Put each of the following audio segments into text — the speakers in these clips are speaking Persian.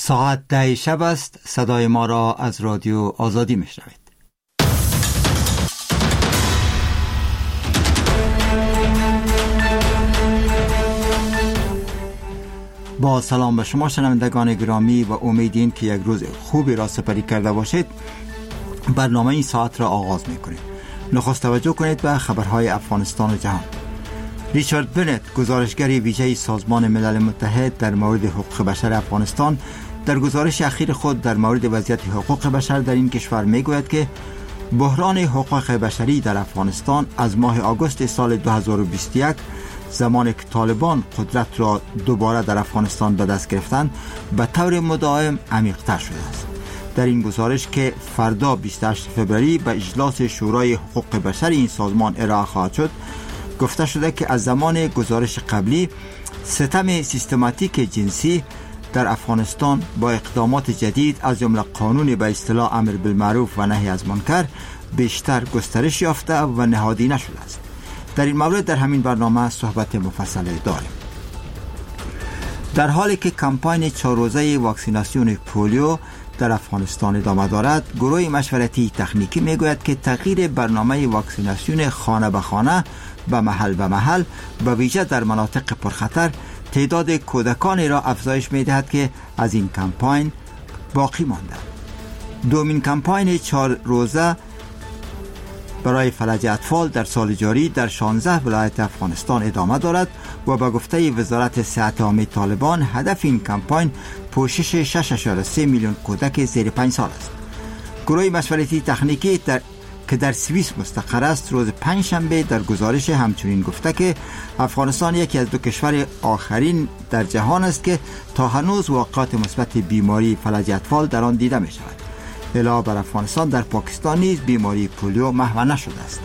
ساعت 10 شب است. صدای ما را از رادیو آزادی میشنوید. با سلام به شما شنوندگان گرامی و امیدین که یک روز خوبی را سپری کرده باشید. برنامه این ساعت را آغاز میکنیم. نخست توجه کنید به خبرهای افغانستان و جهان. ریچارد بنت، گزارشگر ویژه سازمان ملل متحد در مورد حقوق بشر افغانستان، در گزارش اخیر خود در مورد وضعیت حقوق بشر در این کشور میگوید که بحران حقوق بشری در افغانستان از ماه آگوست سال 2021 زمان که طالبان قدرت را دوباره در افغانستان به دست گرفتند به طور مداوم عمیق‌تر شده است. در این گزارش که فردا 28 فوریه به اجلاس شورای حقوق بشر این سازمان ارائه خواهد شد، گفته شده که از زمان گزارش قبلی ستم سیستماتیک جنسی در افغانستان با اقدامات جدید از جمله قانون به اصطلاح امر بالمعروف و نهی از منکر بیشتر گسترش یافته و نهادینه شده است. در این مورد در همین برنامه صحبت مفصل داریم. در حالی که کمپاین 4 روزه واکسیناسیون پولیو در افغانستان ادامه دارد، گروه مشورتی تکنیکی میگوید که تغییر برنامه واکسیناسیون خانه به خانه به محل به ویژه در مناطق پرخطر تعداد کودکانی را افزایش می‌دهد که از این کمپاین باقی مانده. دومین کمپاین 4 روزه برای فلج اطفال در سال جاری در 16 ولایت افغانستان ادامه دارد و به گفته وزارت صحت عامه طالبان هدف این کمپاین پوشش 6.3 میلیون کودک زیر 5 سال است. گروه مشورتی تکنیکی که در سوئیس مستقر است روز پنجشنبه در گزارش همچنین گفته که افغانستان یکی از 2 کشور آخرین در جهان است که تا هنوز واقعات مثبت بیماری فلج اطفال در آن دیده می شود. علاوه بر افغانستان در پاکستان نیز بیماری پولیو محو نشده است.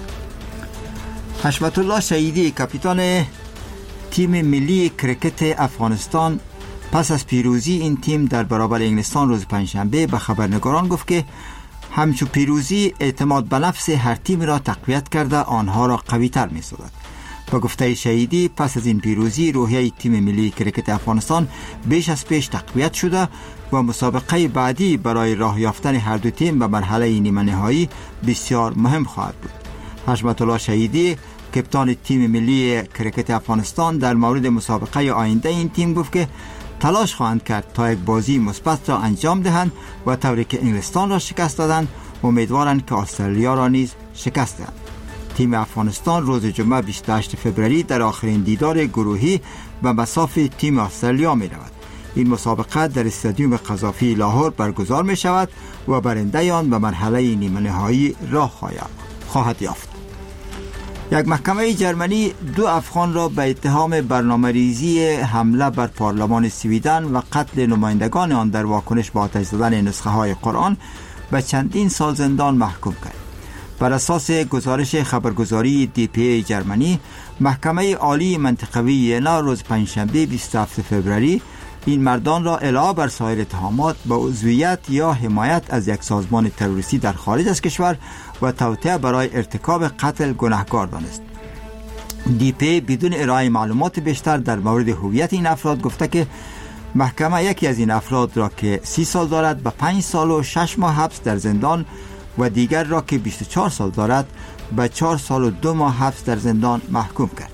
حشمت الله شهیدی، کاپیتان تیم ملی کرکت افغانستان، پس از پیروزی این تیم در برابر انگلستان روز پنجشنبه به خبرنگاران گفت که همچون پیروزی اعتماد به نفس هر تیم را تقویت کرده آنها را قوی تر می سازد. با گفته شهیدی پس از این پیروزی روحیه تیم ملی کرکت افغانستان بیش از پیش تقویت شده و مسابقه بعدی برای راه یافتن هر دو تیم به مرحله نیمه نهایی بسیار مهم خواهد بود. حشمت الله شهیدی، کپتان تیم ملی کرکت افغانستان، در مورد مسابقه آینده این تیم گفت که تلاش خواهند کرد تا یک بازی مثبت را انجام دهند و طوری که انگلستان را شکست دادند امیدوارند که استرالیا را نیز شکست دهند. تیم افغانستان روز جمعه 28 فوریه در آخرین دیدار گروهی به مصاف تیم استرالیا می رود. این مسابقه در استادیوم قذافی لاهور برگزار می شود و برنده آن به مرحله نیمه نهایی راه خواهد یافت. یک محکمه جرمنی 2 افغان را به اتهام برنامه‌ریزی حمله بر پارلمان سویدن و قتل نمایندگان آن در واکنش به آتش زدن نسخه های قرآن به چندین سال زندان محکوم کرد. بر اساس گزارش خبرگزاری DPA جرمنی، محکمه عالی منطقه وینا روز پنجشنبه 27 فوریه این مردان را علاوه بر سایر اتهامات به عضویت یا حمایت از یک سازمان تروریستی در خارج از کشور و توطئه برای ارتکاب قتل گناهکار دانست. DPA بدون ارائه معلومات بیشتر در مورد هویت این افراد گفته که محکمه یکی از این افراد را که 30 سال دارد به 5 سال و 6 ماه حبس در زندان و دیگر را که 24 سال دارد به 4 سال و 2 ماه حبس در زندان محکوم کرد.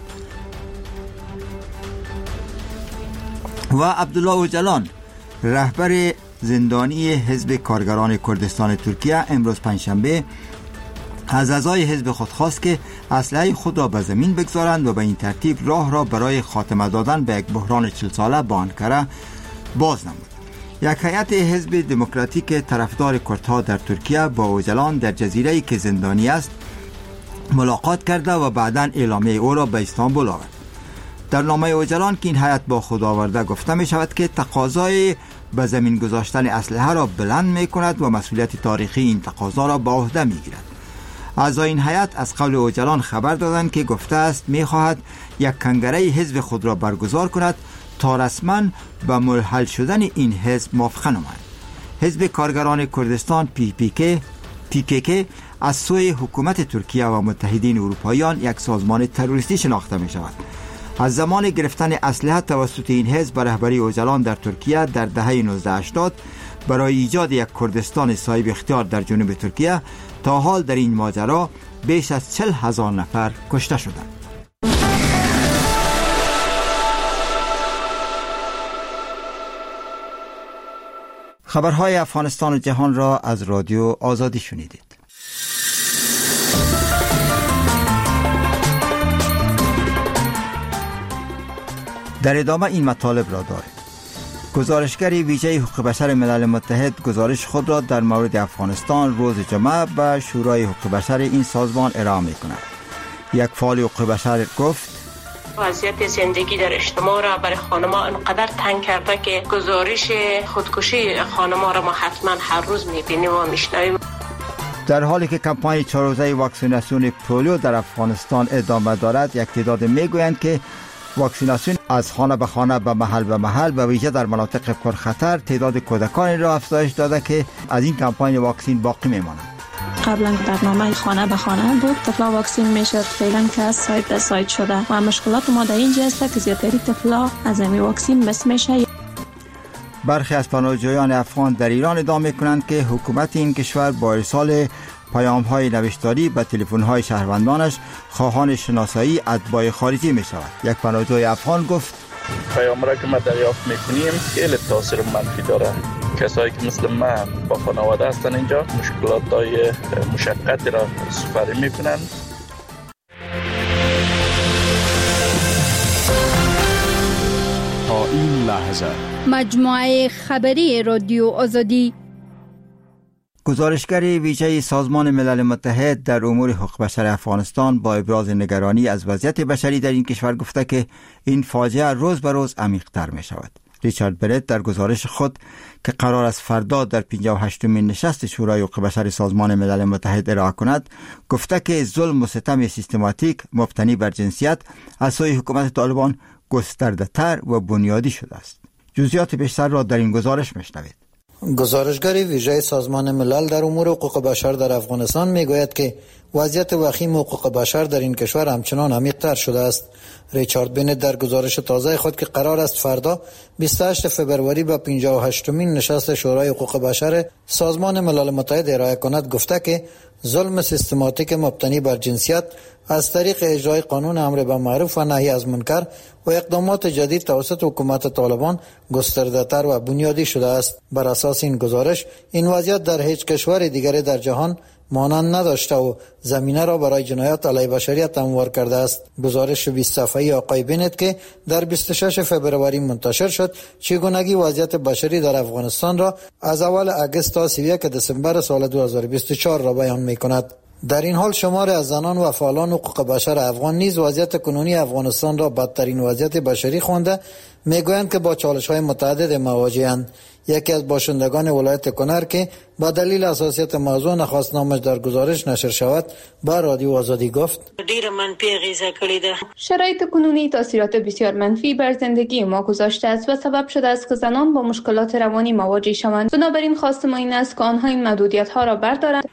و عبدالله اوجلان، رهبر زندانی حزب کارگران کردستان ترکیه، امروز پنجشنبه از اعضای حزب خود خواست که اسلحه خود را به زمین بگذارند و به این ترتیب راه را برای خاتمه دادن به یک بحران 40 ساله با انکره باز نمود. یک هیئت حزب دموکراتیک طرفدار کردها در ترکیه با اوجلان در جزیره‌ای که زندانی است ملاقات کرده و بعداً اعلامیه او را به استانبول آورد. در نامه اوجلان که این هیئت با خود آورده گفته می شود که تقاضای به زمین گذاشتن اسلحه را بلند می کند و مسئولیت تاریخی این تقاضا را به عهده می گیرد. اعضای این هیئت از قول اوجلان خبر دادند که گفته است می خواهد یک کنگره حزب خود را برگزار کند تا رسما به ملحل شدن این حزب موافقه نماید. حزب کارگران کردستان PKK از سوی حکومت ترکیه و متحدین اروپاییان یک سازمان تروریستی شناخته می شود. از زمان گرفتن اسلحه توسط این حزب به رهبری اوزلان در ترکیه در دهه 1980 برای ایجاد یک کردستان صاحب اختیار در جنوب ترکیه، تا حال در این ماجرا بیش از 40,000 نفر کشته شدند. خبرهای افغانستان و جهان را از رادیو آزادی شنیدید. در ادامه این مطالب را داریم. گزارشگر ویژه حقوق بشر ملل متحد گزارش خود را در مورد افغانستان روز جمعه به شورای حقوق بشر این سازمان ارائه می‌کند. یک فعال حقوق بشر گفت: وضعیت زندگی در اجتماع را برای خانم‌ها انقدر تنگ کرده که گزارش خودکشی خانم‌ها را ما حتما هر روز می‌بینیم و می‌شنویم. در حالی که کمپاین 4 روزه واکسیناسیون پولیو در افغانستان ادامه دارد، یک تعداد میگویند که واکسیناسیون از خانه به خانه، به محل به ویژه در مناطق پرخطر تعداد کودکان را افزایش داده که از این کمپاین واکسین باقی میمانند. قبلا برنامه خانه به خانه بود، طفلا واکسین میشد، فعلا که از سایت به سایت شده و مشکلات ما در اینجا است که زیادتری طفلا از این واکسین بس میشه. برخی از پناهجویان افغان در ایران ادعا میکنند که حکومت این کشور با ارسال پیام‌های نوشتاری به تلفن‌های شهروندانش خواهان شناسایی اتباع خارجی می‌شود. یک پناهجوی افغان گفت: پیام‌ها که ما دریافت می‌کنیم خیلی تاثیر منفی داره. کسایی که مثل من با خانواده هستن اینجا مشکلات‌های مشقتی را سپری می‌کنن. تا این لحظه مجموعه خبری رادیو آزادی. گزارشگر ویژه سازمان ملل متحد در امور حقوق بشر افغانستان با ابراز نگرانی از وضعیت بشری در این کشور گفته که این فاجعه روز به روز عمیق‌تر می شود. ریچارد برت در گزارش خود که قرار است فردا در 58مین نشست شورای حقوق بشر سازمان ملل متحد ارائه کند، گفته که ظلم و ستم سیستماتیک مبتنی بر جنسیت از سوی حکومت طالبان گسترده تر و بنیادی شده است. جزئیات بیشتر را در این گزارش میشنوید. گزارشگر ویژه سازمان ملل در امور حقوق بشر در افغانستان میگوید که وضعیت وخیم حقوق بشر در این کشور همچنان عمیق‌تر شده است. ریچارد بنت در گزارش تازه خود که قرار است فردا 28 فبروری به 58مین نشست شورای حقوق بشر سازمان ملل متحد ارائه کند گفته که ظلم سیستماتیک مبتنی بر جنسیت از طریق اجرای قانون امر بالمعروف و نهی از منکر و اقدامات جدید توسط حکومت طالبان گسترده‌تر و بنیادی شده است. بر اساس این گزارش این وضعیت در هیچ کشور دیگری در جهان مانند نداشته و زمینه را برای جنایات علیه بشریت هموار کرده است. گزارش 20 صفحه‌ای آقای بنت که در 26 فبروری منتشر شد چگونگی وضعیت بشری در افغانستان را از اول اگست تا 31 دسامبر سال 2024 را بیان می‌کند. در این حال شمار از زنان و فعالان حقوق بشر افغان نیز وضعیت کنونی افغانستان را بدترین وضعیت بشری خوانده میگویند که با چالش‌های متعدد مواجه‌اند. یکی از باشندگان ولایت کنر که با دلیل حساسیت موضوع نخواست نامش در گزارش نشر شود با رادیو آزادی گفت: دیر منفی غیزه کلیده. شرایط کنونی تاثیرات بسیار منفی بر زندگی ما گذاشته است و سبب شده است که زنان با مشکلات روانی مواجه شوند. بنابراین خواست ما این است که آنها این محدودیت‌ها را بردارند.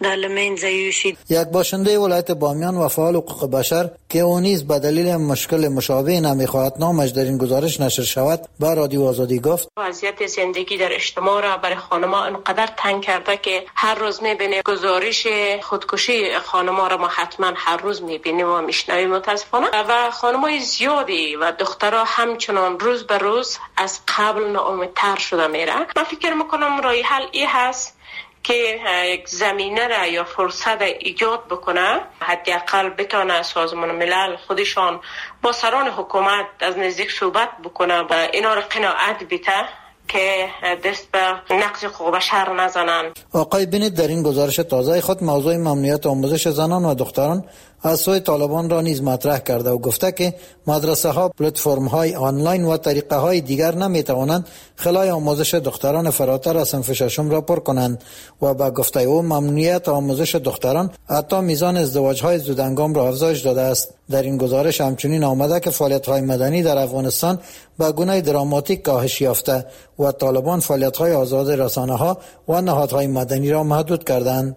یک باشنده ولایت بامیان و فعال حقوق بشر که او نیز به دلیل مشکل مشابه نمی‌خواهد نامش در این گزارش نشر شود با رادیو آزادی گفت: وضعیت زندگی در اجتماع را برای خانم‌ها انقدر تنگ کرده که هر روز می‌بینیم گزارش خودکشی خانم‌ها را ما حتما هر روز می‌بینیم و می‌شنویم متاسفانه، و خانم‌های زیادی و دخترها همچنان روز به روز از قبل ناامیدتر شده میره. من فکر می‌کنم راه حل این هست که یک زمینه را یا فرصت ایجاد بکنه، حداقل بتونه سازمان ملل خودشان با سران حکومت از نزدیک صحبت بکنه و اینا را قناعت بده که دست به نقض حقوق بشر نزنن. آقای بنت در این گزارش تازه خود موضوع ممنوعیت آموزش زنان و دختران از سوی طالبان را نیز مطرح کرده و گفته که مدرسه ها، پلتفرم های آنلاین و طریقه های دیگر نمی توانند خلای آموزش دختران فراتر از صنف ششم را پر کنند و با گفته او ممنوعیت آموزش دختران حتی میزان ازدواج های زودهنگام را افزایش داده است. در این گزارش همچنین آمده که فعالیت های مدنی در افغانستان به گونه دراماتیک کاهش یافته و طالبان فعالیت های آزاد رسانه ها و نهادهای مدنی را محدود کردند.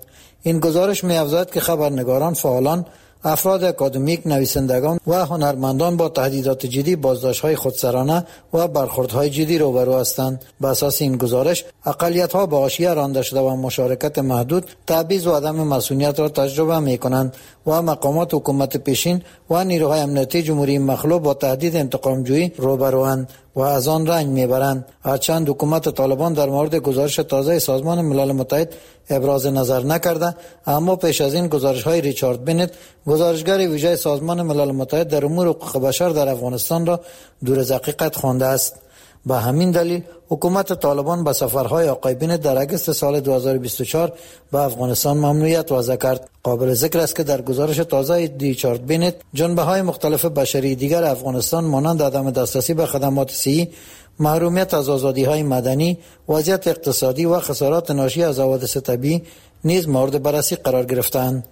این گزارش می‌افزاید که خبرنگاران، فعالان، افراد اکادمیک، نویسندگان و هنرمندان با تهدیدات جدی، بازداشت‌های خودسرانه و برخوردهای جدی روبرو هستند. بر اساس این گزارش، اقلیت‌ها به حاشیه رانده شده و مشارکت محدود، تبعیض و عدم مسئولیت را تجربه می‌کنند و مقامات حکومت پیشین و نیروهای امنیتی جمهوری مخلوع با تهدید انتقام‌جویی روبروند و از آن رنج میبرند. هرچند حکومت طالبان در مورد گزارش تازه سازمان ملل متحد ابراز نظر نکرده، اما پیش از این گزارش‌های ریچارد بنت، گزارشگر ویژه سازمان ملل متحد در امور حقوق بشر در افغانستان را دور از حقیقت خوانده است. به همین دلیل حکومت طالبان به سفرهای آقای بنت در اگست سال 2024 به افغانستان ممنوعیت وضع کرد. قابل ذکر است که در گزارش تازه ریچارد بنت، جنبه‌های مختلف بشری دیگر افغانستان مانند عدم دسترسی به خدمات صحی، محرومیت از آزادی‌های مدنی، وضعیت اقتصادی و خسارات ناشی از حوادث طبیعی نیز مورد بررسی قرار گرفتند.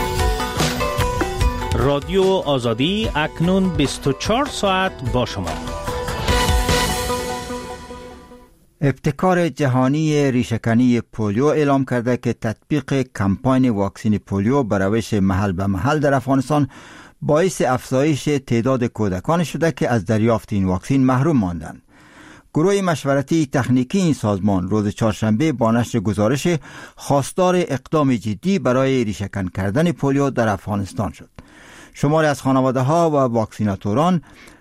رادیو آزادی اکنون 24 ساعت با شما. ابتکار جهانی ریشه‌کنی پولیو اعلام کرده که تطبیق کمپاین واکسین پولیو به روش محل به محل در افغانستان باعث افزایش تعداد کودکان شده که از دریافت این واکسین محروم ماندند. گروه مشورتی تکنیکی این سازمان روز چهارشنبه با نشر گزارش خواستار اقدام جدی برای ریشه‌کن کردن پولیو در افغانستان شد. شماری از خانواده‌ها و واکسیناتوران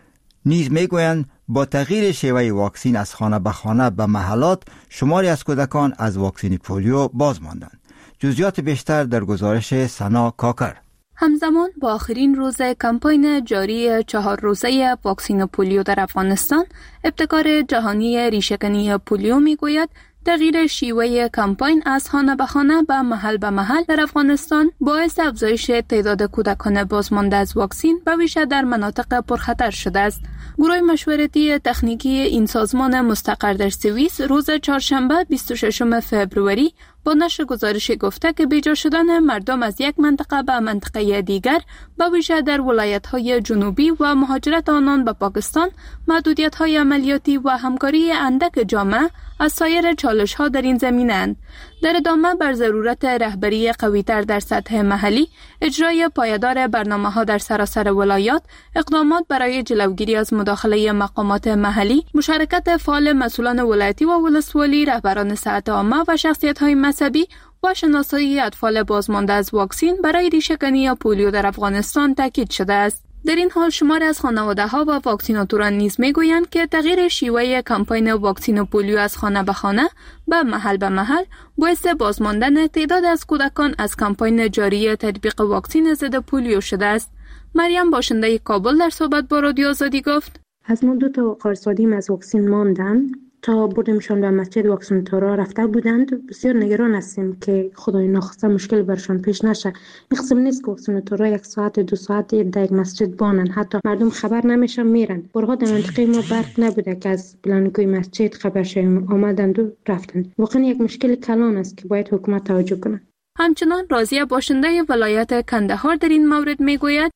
نیز میگویند با تغییر شیوه واکسین از خانه به خانه به محلات، شماری از کودکان از واکسین پولیو باز ماندند. جزئیات بیشتر در گزارش سنا کاکر. همزمان با آخرین روز کمپاین جاری 4 روزه واکسین پولیو در افغانستان، ابتکار جهانی ریشه‌کنی پولیو میگوید تغییر شیوه کمپاین از خانه به خانه به محل در افغانستان باعث افزایش تعداد کودکان بازمانده از واکسین به ویژه در مناطق پرخطر شده است. گروه مشورتی تکنیکی این سازمان مستقر در سوئیس روز چهارشنبه 26 فوریه با نشر گزارش گفته که بیجا شدن مردم از یک منطقه به منطقه دیگر به ویژه در ولایت‌های جنوبی و مهاجرت آنان به پاکستان، محدودیت‌های عملیاتی و همکاری اندک جامعه از سایر چالش‌ها در این زمینه‌اند. در ادامه بر ضرورت رهبری قوی‌تر در سطح محلی، اجرای پایدار برنامه‌ها در سراسر ولایات، اقدامات برای جلوگیری از مداخله مقامات محلی، مشارکت فعال مسئولان ولایتی و ولسوالی، رهبران صحت عامه و شخصیت‌های مذهبی و شناسایی اطفال بازمانده از واکسین برای ریشه‌کنی پولیو در افغانستان تاکید شده است. در این حال شمار از خانواده‌ها و واکسیناتوران نیز میگویند که تغییر شیوه کمپاین واکسین پولیو از خانه به خانه به محل باعث بازماندن تعداد از کودکان از کمپاین جاری تطبیق واکسین ضد پولیو شده است. مریم باشنده کابل در صحبت با رادیو آزادی گفت: از ما 2 قرصادیم از واکسین ماندن. تا بردیمشان به مسجد واکسیناتورها رفته بودند. بسیار نگران هستیم که خدای ناخواسته مشکل برشان پیش نشه. این قسم نیست که واکسیناتورها 1 ساعت 2 ساعت در یک مسجد بانن، حتی مردم خبر نمیشن میرن. برها در منطقه ما برق نبوده که از بلندگوی مسجد خبر شویم، آمدند و رفتند. واقعا یک مشکل کلان است که باید حکومت توجه کنه. همچنان راضیه باشنده ولایت کندهار در این مورد میگوید: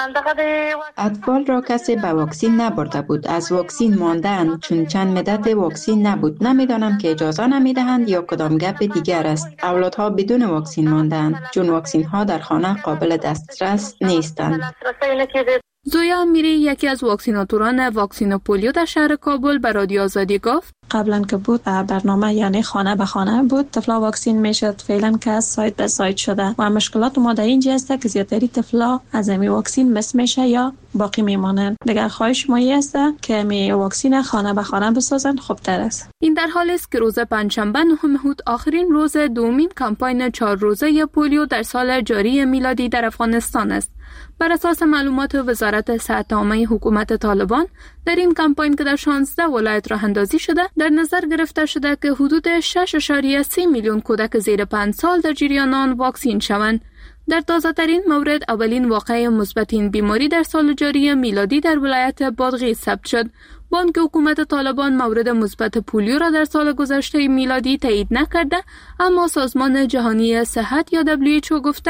اطفال را کسی به واکسین نبرده بود، از واکسین ماندند چون چند مدت واکسین نبود. نمیدانم که اجازه نمیدهند یا کدام گپ دیگر است. اولادها بدون واکسین ماندند چون واکسین ها در خانه قابل دسترس نیستند. زویا امیری یکی از واکسیناتوران واکسین پولیو در شهر کابل به رادیو آزادی گفت: قبلا که بود برنامه یعنی خانه به خانه بود، طفلا واکسین میشد. فعلا که از سایت به سایت شده و مشکلات ما در اینجا است که زیادتری طفلا از این واکسین مس میشه یا باقی میمانند. دیگر خواهش ما است که می واکسین خانه به خانه بسازند، خوبتر است. این در حالی است که روز پنجشنبه 9 مهر آخرین روز دومین کمپاین 4 روزه پولیو در سال جاری میلادی در افغانستان است. بر اساس معلومات وزارت صحت عامه حکومت طالبان، در این کمپاین که در 16 ولایت راه اندازی شده، در نظر گرفته شده که حدود 6.3 میلیون کودک زیر 5 سال در جریان آن واکسین شوند. در تازه‌ترین مورد اولین واقعه مثبت این بیماری در سال جاری میلادی در ولایت بادغیس ثبت شد. بانک حکومت طالبان مورد مثبت پولیو را در سال گذشته میلادی تایید نکرده، اما سازمان جهانی صحت یا WHO گفته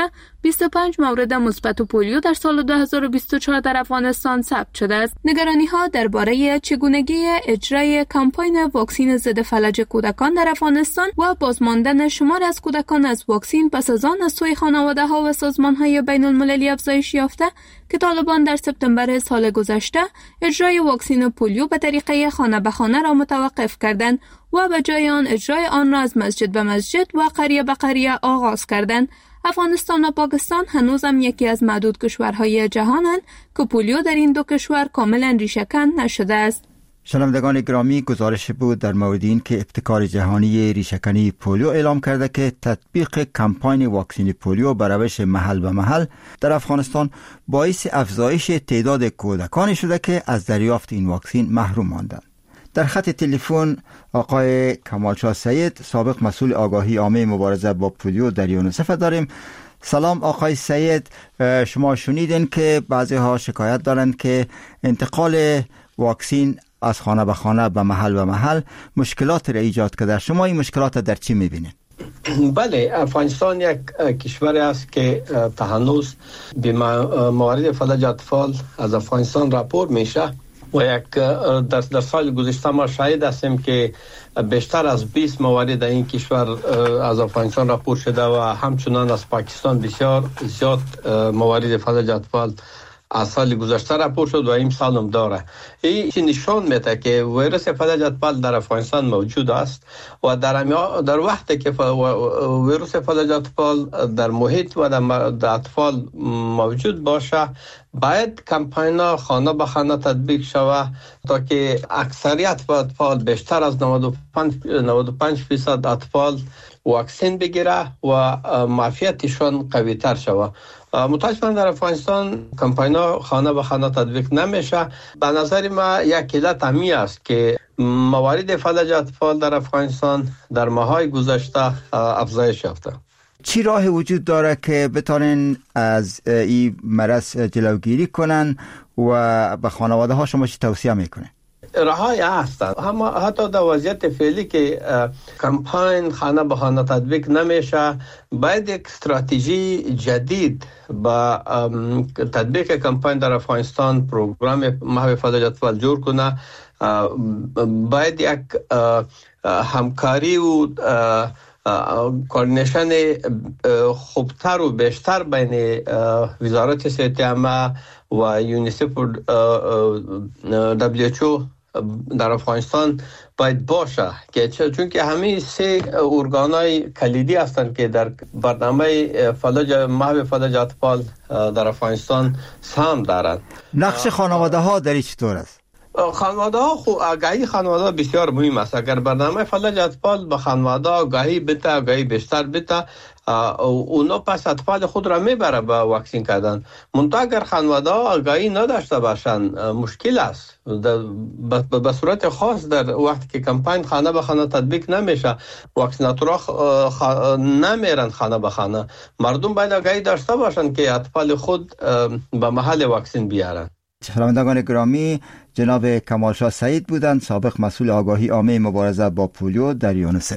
25 مورد مثبت پولیو در سال 2024 در افغانستان ثبت شده است. نگرانی‌ها درباره چگونگی اجرای کمپاین واکسن ضد فلج کودکان در افغانستان و بازماندن شمار از کودکان از واکسن پس از آن از سوی خانواده‌ها و سازمان‌های بین‌المللی افزایش یافته که طالبان در سپتامبر سال گذشته اجرای واکسن پولیو به طریقه خانه به خانه را متوقف کردند و به جای آن اجرای آن را از مسجد به مسجد و قریه به قریه آغاز کردند. افغانستان و پاکستان هنوزم یکی از معدود کشورهای جهانند که پولیو در این دو کشور کاملا ریشه‌کن نشده است. شنوندگان گرامی، گزارش بود در مورد این که ابتکار جهانی ریشه‌کنی پولیو اعلام کرده که تطبیق کمپاین واکسن پولیو به روش محل به محل در افغانستان باعث افزایش تعداد کودکانی شده که از دریافت این واکسن محروم ماندند. در خط تلفن آقای کمالشاه سید، سابق مسئول آگاهی عامه مبارزه با پولیو در یونیسف داریم. سلام آقای سید، شما شنیدین که بعضی ها شکایت دارند که انتقال واکسن از خانه به خانه به محل مشکلات را ایجاد کرده. شما این مشکلات در چی میبینید؟ بله، افغانستان یک کشور است که تا هنوز به موارد فلج اطفال از افغانستان راپور میشه و در سال گذشته ما شاهد هستیم که بیشتر از 20 موارد در این کشور از افغانستان راپور شده و همچنان از پاکستان بسیار زیاد موارد فلج اطفال از سال گذشته راپور شد و این سال هم داره. این نشان میده که ویروس فلج اطفال در افغانستان موجود است و در وقتی که ویروس فلج اطفال در محیط و در اطفال موجود باشه، باید کمپاین خانه به خانه تطبیق شود تا که اکثریت اطفال، بیشتر از 95% اطفال واکسن بگیره و معافیتشان قوی تر شود. متاسفانه در افغانستان کمپاین خانه به خانه تطبیق نمیشه. به نظر ما یک علت همی است که موارد فلج اطفال در افغانستان در ماهای گذشته افزایش یافته. چی راه وجود داره که بتونن از این مرض جلوگیری کنن و به خانواده ها شما چی توصیه میکنه؟ راه‌های هستند، اما حتی در وضعیت فعلی که کمپاین خانه به خانه تطبیق نمیشه، باید یک استراتژی جدید با تطبیق کمپاین در افغانستان، پروگرام محو فلج اطفال جور کنه. باید یک همکاری و کوردینیشن خوبتر و بیشتر بین وزارت صحت عامه و یونیسف و WHO در افغانستان باید باشه که چون که همه سه ارگان‌های کلیدی هستند که در برنامه محو فلج اطفال در افغانستان سهم دارند. نقش خانواده ها در چطور است؟ خانواده ها آگاهی خانواده بسیار مهم است. اگر برنامه فلج اطفال به خانواده آگاهی بده، آگاهی بیشتر بده، اونا پس اطفال خود را میبره به واکسن کردن. منتها اگر خانواده ها آگاهی نداشته باشند مشکل است. به صورت خاص در وقتی که کمپاین خانه به خانه تطبیق نمیشه، واکسیناتورها نمیرن خانه به خانه. مردم باید آگاهی داشته باشند که اطفال خود به محل واکسن بیارن. شنوندگان گرامی، جناب کمالشاه سید بودند، سابق مسئول آگاهی عامه مبارزه با پولیو در یونیسف.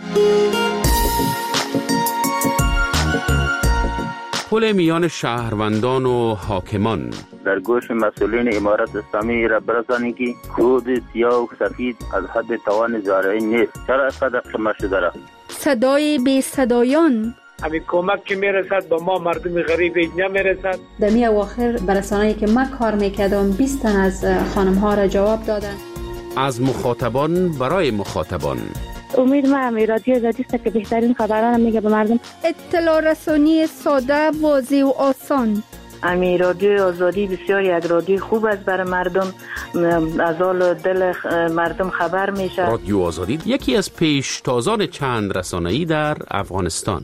پل میان شهروندان و حاکمان در گوش مسئولین امارت اسلامی را برسانید که کود سیاه و سفید از حد توان زارعی نیست. چرا اینقدر کم شده؟ صدای بی صدایان، همین کمک که میرسد با ما مردم غریب نمیرسد. در می اواخر برسانه‌ای که من کار میکردم 20 تن از خانم ها را جواب دادن. از مخاطبان برای مخاطبان. امید ما رادیو آزادی است که بهترین خبران میگه به مردم. اطلاع رسانی ساده، واضح و آسان. امی رادیو آزادی بسیار یک رادیو خوب است برای مردم، از حال دل مردم خبر میشه. رادیو آزادی یکی از پیشتازان چند رسانه‌ای در افغانستان.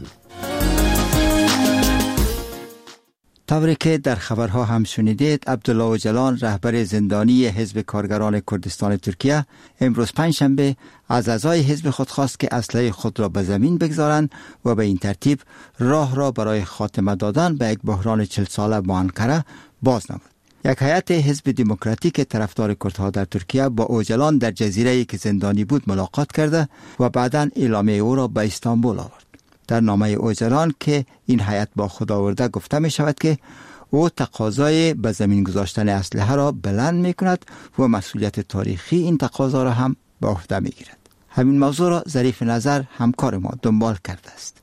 طوری که در خبرها هم شنیدید، عبدالله اوجلان، رهبر زندانی حزب کارگران کردستان ترکیه، امروز پنجشنبه از اعضای حزب خود خواست که اسلحه خود را به زمین بگذارند و به این ترتیب راه را برای خاتمه دادن به یک بحران 40 ساله با انقره باز نمود. یک هیئت حزب دموکراتیک طرفدار کردها در ترکیه با اوجلان در جزیره‌ای که زندانی بود ملاقات کرده و بعداً اعلامیه او را به استانبول آورد. در نامه اوجلان که این هیئت با خود آورده گفته می شود که او تقاضای به زمین گذاشتن اسلحه را بلند می کند و مسئولیت تاریخی این تقاضا را هم به عهده می گیرد. همین موضوع را ظریف نظر همکار ما دنبال کرده است.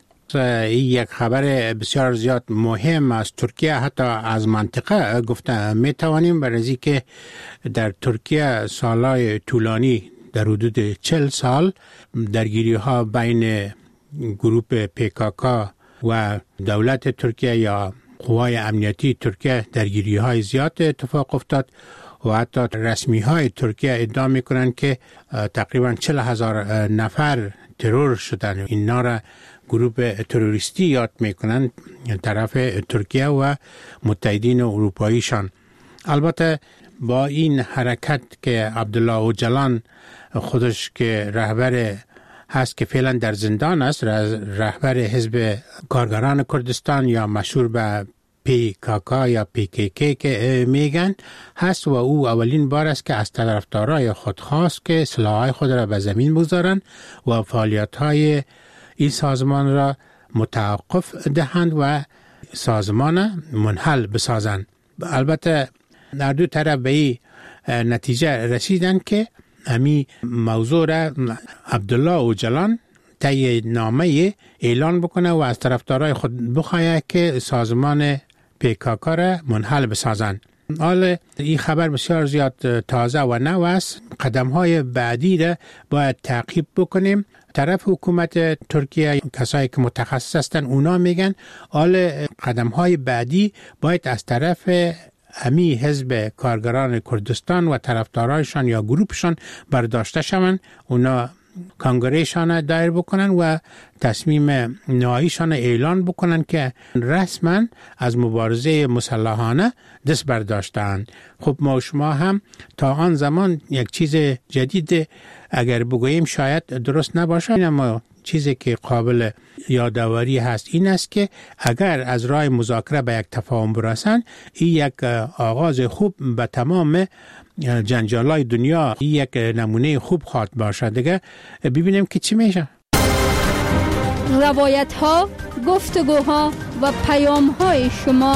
یک خبر بسیار زیاد مهم از ترکیه، حتی از منطقه گفته می توانیم، برای که در ترکیه سالهای طولانی در حدود 40 سال درگیری ها بین گروه PKK و دولت ترکیه یا قوای امنیتی ترکیه درگیری های زیاد اتفاق افتاد و حتی رسمی های ترکیه ادعا می کنند که تقریبا 40,000 نفر ترور شدن. اینا را گروه تروریستی یاد می کنند طرف ترکیه و متحدین اروپاییشان. البته با این حرکت که عبدالله اوجلان خودش که رهبر هست که فعلا در زندان است، رهبر حزب کارگران کردستان یا مشهور به PKK یا PKK که میگن هست و او اولین بار است که از طرفدارای خود خواست که سلاح‌های خود را به زمین بگذارند و فعالیت‌های این سازمان را متوقف دهند و سازمان منحل بسازند. البته در دو طرف به این نتیجه رسیدند که همین موضوع را عبدالله اوجلان طی نامه اعلان بکنه و از طرفدارای خود بخواهد که سازمان PKK را منحل بسازند. حال این خبر بسیار زیاد تازه و نو است. قدم‌های بعدی را باید تعقیب بکنیم. طرف حکومت ترکیه کسایی که متخصص هستند اونا میگن حال قدم‌های بعدی باید از طرف امی حزب کارگران کردستان و طرفدارایشان یا گروپشان برداشته شوند. اونا کنگرهشان دایر بکنن و تصمیم نهاییشان اعلان بکنن که رسما از مبارزه مسلحانه دست برداشتند. خب ما شما هم تا آن زمان یک چیز جدید اگر بگوییم شاید درست نباشه، اما چیزی که قابل یادآوری هست این است که اگر از راه مذاکره به یک تفاهم برسند، این یک آغاز خوب به تمام جنجالای دنیا، یک نمونه خوب خواهد باشد. دیگه ببینیم که چی میشه. روایت ها، گفتگوها و پیام های شما.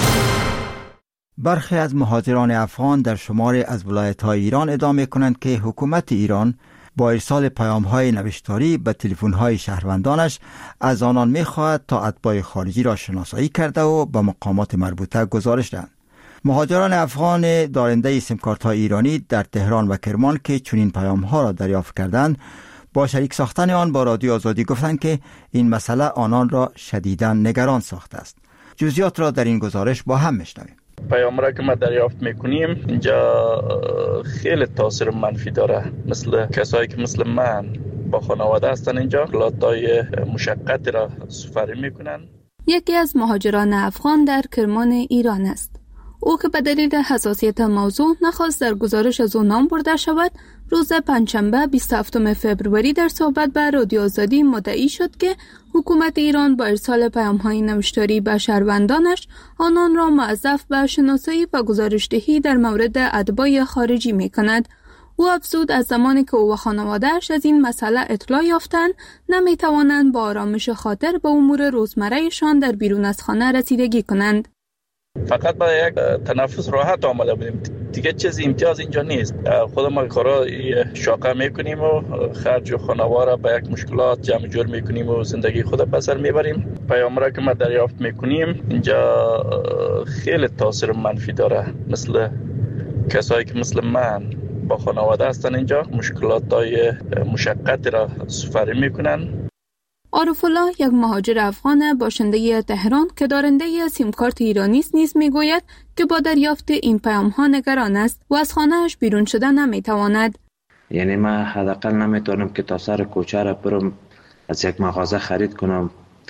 برخی از مهاجران افغان در شماری از ولایت‌های ایران ادعا می‌کنند که حکومت ایران با ارسال پیام‌های نوشتاری به تلفن‌های شهروندانش از آنان می‌خواهد تا اتباع خارجی را شناسایی کرده و به مقامات مربوطه گزارش دهند. مهاجران افغان دارنده سیم کارت‌های ایرانی در تهران و کرمان که چنین پیام‌ها را دریافت کردند، با شریک ساختن آن با رادیو آزادی گفتند که این مسئله آنان را شدیداً نگران ساخته است. جزئیات را در این گزارش با هم می‌شنویم. پیام را که ما دریافت میکنیم اینجا خیلی تاثیر منفی داره. مثل کسایی که مثل من با خانواده هستن اینجا لاتای مشقتی را سفری میکنن. یکی از مهاجران افغان در کرمان ایران است. او که به دلیل حساسیت موضوع نخواست در گزارش از او نام برده شود، روز پنجشنبه 27 فوریه در صحبت به رادیو آزادی مدعی شد که حکومت ایران با ارسال پیام‌های نوشتاری به شهروندانش آنان را موظف به شناسایی و گزارش‌دهی در مورد اتباع خارجی می‌کند. او افزود از زمانی که او و خانواده‌اش از این مسئله اطلاع یافتند، نمی‌توانند با آرامش خاطر به امور روزمره‌شان در بیرون از خانه رسیدگی کنند. فقط با یک تنفس راحت آمده بودیم، دیگه چیز امتیاز اینجا نیست. خود ما کارا شاقه میکنیم و خرج و خانواده با یک مشکلات جمع جور میکنیم و زندگی خود بسر میبریم. پیام را که ما دریافت میکنیم اینجا خیلی تاثیر منفی داره. مثل کسایی که مثل من با خانواده هستن اینجا مشکلاتای مشقتی را سفری میکنن. عارف الله، یک مهاجر افغان باشنده تهران که دارنده سیم کارت ایرانی است، نیز میگوید که با دریافت این پیام‌ها نگران است و از خانه‌اش بیرون شدن نمیتواند. یعنی من حداقل نمیتونم که تا سر کوچه را برم از یک مغازه خرید کنم.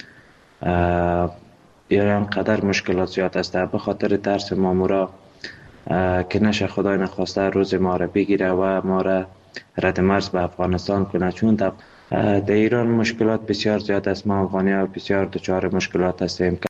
یا اینقدر مشکلات زیاد است به خاطر ترس مامورا که نشه خدای نخواسته روز ما را بگیره و ما را رد مرز به افغانستان کنه، چون در ایران مشکلات بسیار زیاد است. ما افغانی ها بسیار دچار مشکلات هستیم.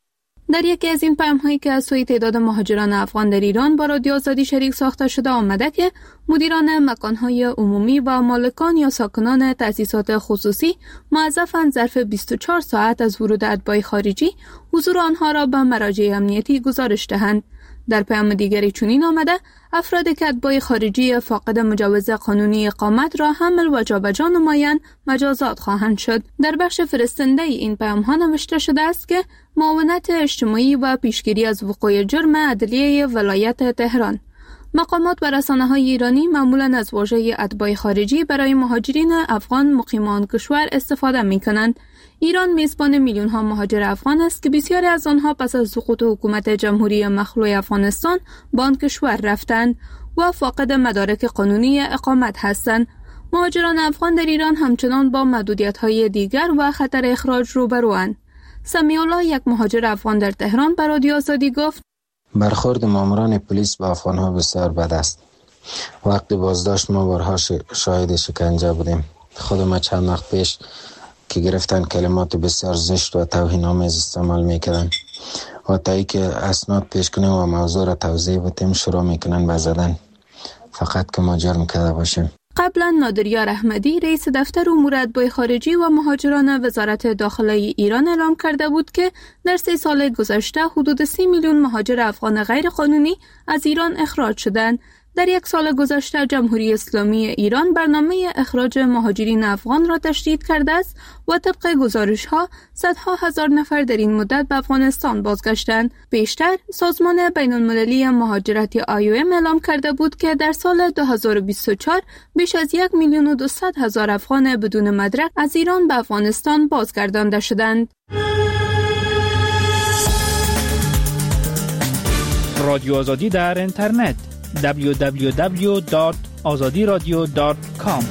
در یکی از این پیام‌هایی که از سوی تعداد مهاجران افغان در ایران با رادیو آزادی شریک ساخته شده آمده که مدیران مکان‌های عمومی و مالکان یا ساکنان تأسیسات خصوصی موظفند ظرف 24 ساعت از ورود اتباع خارجی حضور آنها را به مراجع امنیتی گزارش دهند. در پیام دیگری چنین آمده افرادی که اتباع خارجی فاقد مجوز قانونی اقامت را حمل و جابجا نمایند مجازات خواهند شد. در بخش فرستنده این پیام ها نوشته شده است که معاونت اجتماعی و پیشگیری از وقوع جرم عدلیه ولایت تهران. مقامات و رسانه‌های ایرانی معمولاً از واژه اتباع خارجی برای مهاجرین افغان مقیم آن کشور استفاده می‌کنند. ایران میزبان میلیون‌ها مهاجر افغان است که بسیاری از آنها پس از سقوط حکومت جمهوری مخلوع افغانستان به آن کشور رفتند و فاقد مدارک قانونی اقامت هستند. مهاجران افغان در ایران همچنان با محدودیت‌های دیگر و خطر اخراج روبروند. سمیع الله، یک مهاجر افغان در تهران، به رادیو آزادی گفت: برخورد ماموران پلیس با افغان‌ها بسیار بد است. وقتی بازداشت ما بارها شاهد شکنجه بودیم. خود ما چند وقت پیش که گرفتن کلمات بسیار زشت و توهین‌آمیز استعمال می‌کردن و تا ای که اسناد پیش کنیم و موضوع را توضیح بدیم شروع می‌کنن به زدن، فقط که ما جرم کرده باشیم. قبلا نادریار احمدی رئیس دفتر امور اتباع خارجی و مهاجران وزارت داخله ایران اعلام کرده بود که در 3 سال گذشته حدود 30 میلیون مهاجر افغان غیرقانونی از ایران اخراج شدند. در 1 سال گذشته جمهوری اسلامی ایران برنامه اخراج مهاجرین افغان را تشدید کرده است و طبق گزارش‌ها صدها هزار نفر در این مدت به افغانستان بازگشتند. بیشتر سازمان بین‌المللی مهاجرت IOM اعلام کرده بود که در سال 2024 بیش از 1,200,000 افغان بدون مدرک از ایران به افغانستان بازگردانده شدند. رادیو آزادی در اینترنت www.azadiradio.com.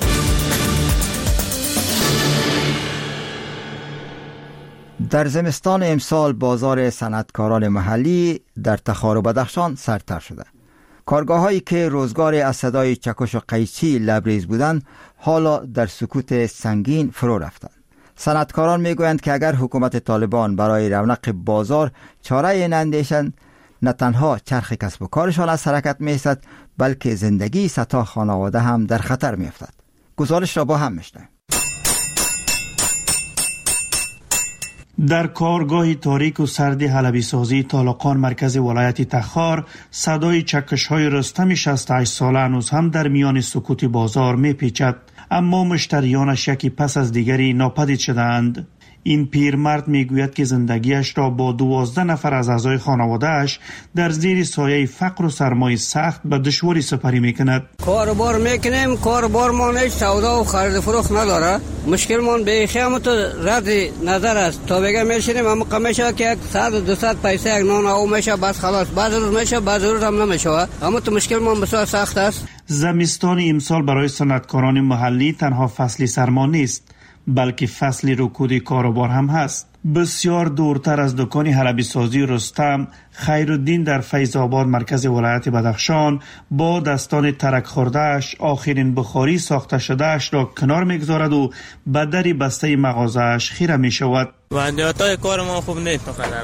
در زمستان امسال بازار صنعتکاران محلی در تخار و بدخشان سرتر شده. کارگاه‌هایی که روزگار از صدای چکش و قیچی لبریز بودند حالا در سکوت سنگین فرو رفتند. صنعتکاران میگویند که اگر حکومت طالبان برای رونق بازار چاره نندیشند، نه تنها چرخ کسب و کارشان از حرکت می‌ایستد بلکه زندگی صدها خانواده هم در خطر می‌افتد. گزارش را با هم میشنویم. در کارگاه تاریک و سرد حلبی سازی طالقان مرکز ولایت تخار صدای چکش‌های رستم 68 ساله هنوز هم در میان سکوت بازار می‌پیچد، اما مشتریانش یکی پس از دیگری ناپدید شدند. این پیرمرد میگوید که زندگیش را با 12 نفر از اعضای خانواده‌اش در زیر سایه فقر و سرمای سخت به دشواری سپری میکند. کاربار میکنیم، کاربارمان هیچ سودا و خرید فروخت نداره. مشکلمان به خیامت رد نظر است. تا بگه میشینیم اما کمیشه که 100-200 پیسه یک نان او میشه بس خلاص. بعض روز میشه بعض روز هم نمیشه. اما تو مشکلمان بسیار سخت است. زمستان امسال برای صنعتکاران محلی تنها فصلی سرما نیست، بلکه فصل رکود کاروبار هم هست. بسیار دورتر از دکان حلبی سازی رستم، خیرالدین در فیض آباد مرکز ولایت بدخشان با دستان ترک خورده‌اش آخرین بخاری ساخته شده‌اش را کنار میگذارد و به در بسته مغازه‌اش خیره میشود. وضعیت کار ما خوب نیست،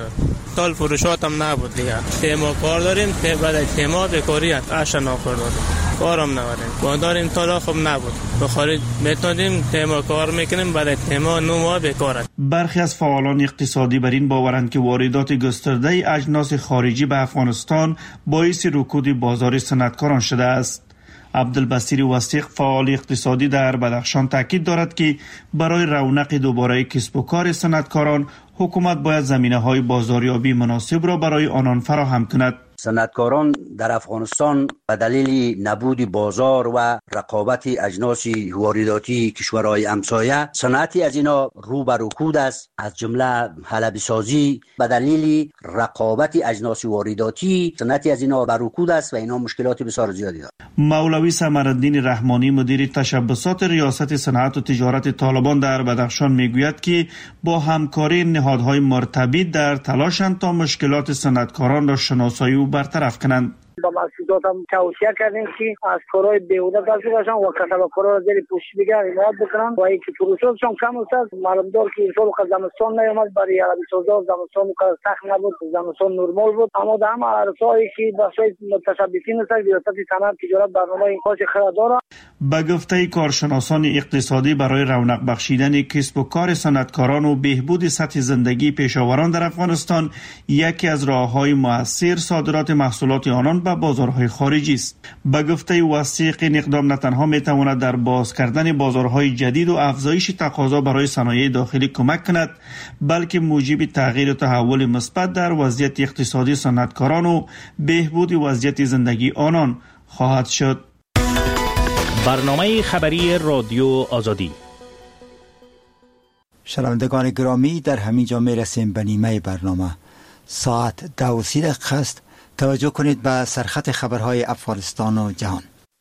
سال فروشات هم نبود دیگه. تیما کار داریم، بعد تیما بکاریت اشنا کار داریم، کارم نداریم. بانداریم تالا خوب نبود، بخارید میتونیم تیما کار میکنیم، بعد تیما 9 ماه بیکاره. برخی از فعالان اقتصادی بر این باورند که واردات گسترده اجناس خارجی به افغانستان باعث رکود بازار صنعتکاران شده است. عبدالبصیر وثیق فعال اقتصادی در بدخشان تاکید دارد که برای رونق دوباره کسب و کار صنعتکاران حکومت باید زمینه‌های بازاریابی مناسب را برای آنان فراهم کند. صنعتکاران در افغانستان به دلیل نبود بازار و رقابت اجناس وارداتی کشورهای همسایه صنعتی از اینا رو به رکود است، از جمله حلبی سازی به دلیل رقابت اجناس وارداتی صنعتی از اینا به رکود است و اینا مشکلات بسیار زیادی دارند. مولوی سمرالدین رحمانی مدیر تشبسات ریاست صنعت و تجارت طالبان در بدخشان میگوید که با همکاری نهادهای مرتبط در تلاشند تا مشکلات صنعتکاران را شناسایی و برطرف کنند. با مسئولات هم توصیه کردیم که از کارهای بیهوده دست باشن و کسب و کارها را زیر پوشش دیگر حمایت بکنن و اینکه فروشاتشون کم است. معلوم دار که امسال زمستان نیامد، برای عربی سازا زمستان سخت نبود، زمستان نرمال بود، اما در همه عرصه‌ای که بخشای متشبثین است ریاست صنعت تجارت برنامه خاص خرد دارد. به گفته کارشناسان اقتصادی برای رونق بخشیدن کسب و کار صنعتکاران و بهبود سطح زندگی پیشاوران در افغانستان یکی از راه‌های مؤثر صادرات محصولات آنان به بازارهای خارجی است. به گفته وثیق این اقدام نه تنها می‌تواند در باز کردن بازارهای جدید و افزایش تقاضا برای صنایع داخلی کمک کند، بلکه موجب تغییر و تحول مثبت در وضعیت اقتصادی صنعتکاران و بهبود وضعیت زندگی آنان خواهد شد. برنامه خبری رادیو آزادی. شنوندگان گرامی، در همین جا میرسیم به نیمه برنامه. ساعت 12:30 است. توجه کنید به سرخط خبرهای افغانستان و جهان.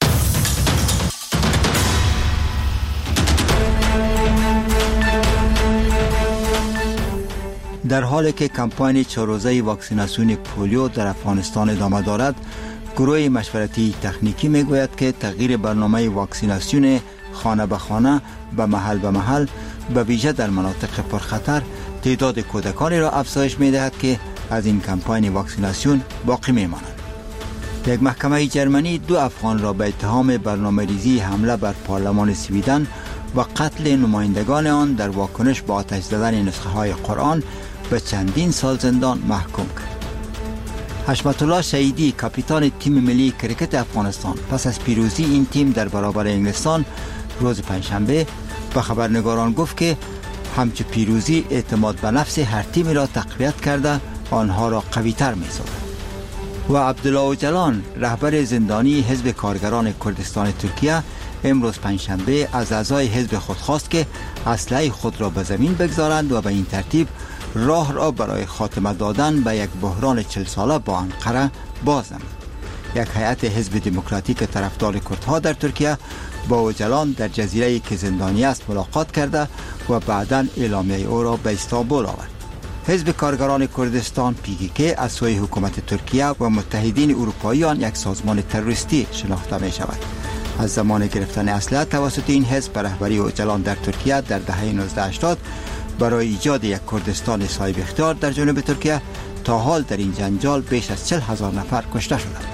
در حالی که کمپاین 4 روزه واکسیناسیون پولیو در افغانستان ادامه دارد، گروه مشورتی تکنیکی میگوید که تغییر برنامه واکسیناسیون خانه به خانه به محل به ویژه در مناطق پرخطر تعداد کودکانی را افزایش می‌دهد که از این کمپاین واکسیناسیون باقی می‌مانند. یک محکمه جرمنی 2 افغان را به اتهام برنامه‌ریزی حمله بر پارلمان سویدن و قتل نمایندگان آن در واکنش به آتش زدن نسخه‌های قرآن به چندین سال زندان محکوم کرد. حشمت الله شهیدی، کاپیتان تیم ملی کرکت افغانستان، پس از پیروزی این تیم در برابر انگلستان روز پنجشنبه به خبرنگاران گفت که همچو پیروزی اعتماد به نفس هر تیمی را تقویت کرده آنها را قوی‌تر می‌سازد. و عبدالله اوجلان، رهبر زندانی حزب کارگران کردستان ترکیه، امروز پنجشنبه از اعضای حزب خود خواست که اسلحه خود را به زمین بگذارند و به این ترتیب راه را برای خاتمه دادن به یک بحران 40 ساله با انقره باز نمود. یک هیئت حزب دموکراتیک طرفدار کردها در ترکیه با اوجلان در جزیره‌ای که زندانی است ملاقات کرده و بعداً اعلامیه او را به استانبول آورد. حزب کارگران کردستان PKK از سوی حکومت ترکیه و متحدین اروپاییان یک سازمان تروریستی شناخته می شود. از زمان گرفتن اسلحه توسط این حزب به رهبری اوجلان در ترکیه در دهه 1980 برای ایجاد یک کردستان صاحب اختیار در جنوب ترکیه، تا حال در این جنجال بیش از 40,000 نفر کشته شدند.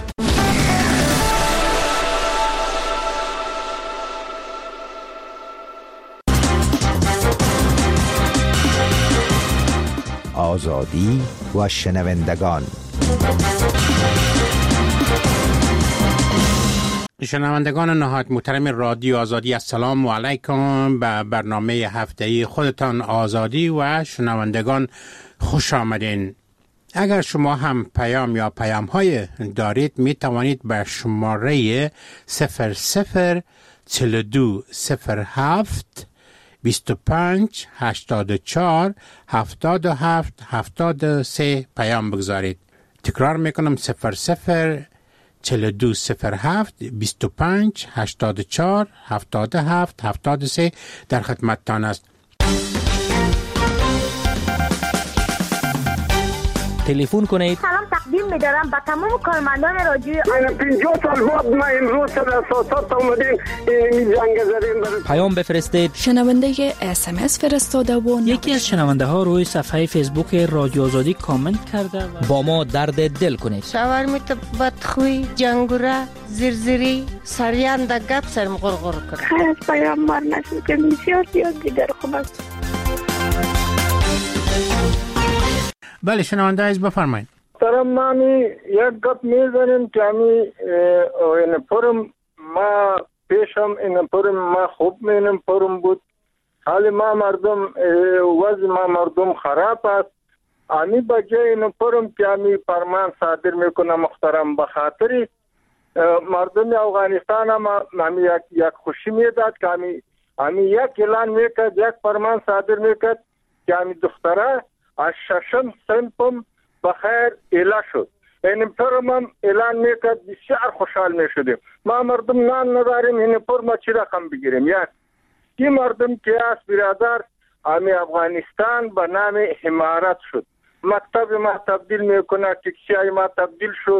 آزادی و شنوندگان. شنوندگان نهایت محترم رادیو آزادی، السلام علیکم. به برنامه هفته‌ای خودتان آزادی و شنوندگان خوش آمدین. اگر شما هم پیام یا پیام‌های دارید می توانید به شماره 004207 25 84 77 73 پیام بگذارید. تکرار میکنم 004207 25 84 77 73 در خدمتتان است. تلفن کنید. سلام تقدیم می‌دارم به تمام کارمندان رادیو. 50 سال بعد ما امروز سر اساسات اومدیم این جنگ زدیم. پیام بفرستید. شنونده SMS فرستاده و یکی از شنونده ها روی صفحه فیسبوک رادیو آزادی کامنت کرده با ما درد دل کنید. شاورمیت بدخوی، جنگوره، زرزری، سریان دا گپ سرم غرغر کنه. خیلی پیام مار نشد که بسیار دیگر خوب است. بله شنونده عزیز بفرمایید. ترمانی یک گپ میزنیم که این پرم ما پیشم این پرم ما خوب مینم پرم بود. حالی ما مردم وضع ما مردم خراب است. امی بجای این پرم که امی فرمان صادر میکنه محترم بخاطری مردم افغانستان امی یک خوشی میداد که امی یک اعلان میکرد، یک فرمان صادر میکرد که امی دختره از 6م صنفم بخیر اعلان شد. این پرم اعلان میکرد، بسیار خوشحال میشدیم. ما مردم نان نداریم، این پرم چی رقم بگیریم؟ یک کی مردم که از برادر امی افغانستان به نام امارات شد. مکتب ما تبدیل میکنه، تکسی ما تبدیل شد،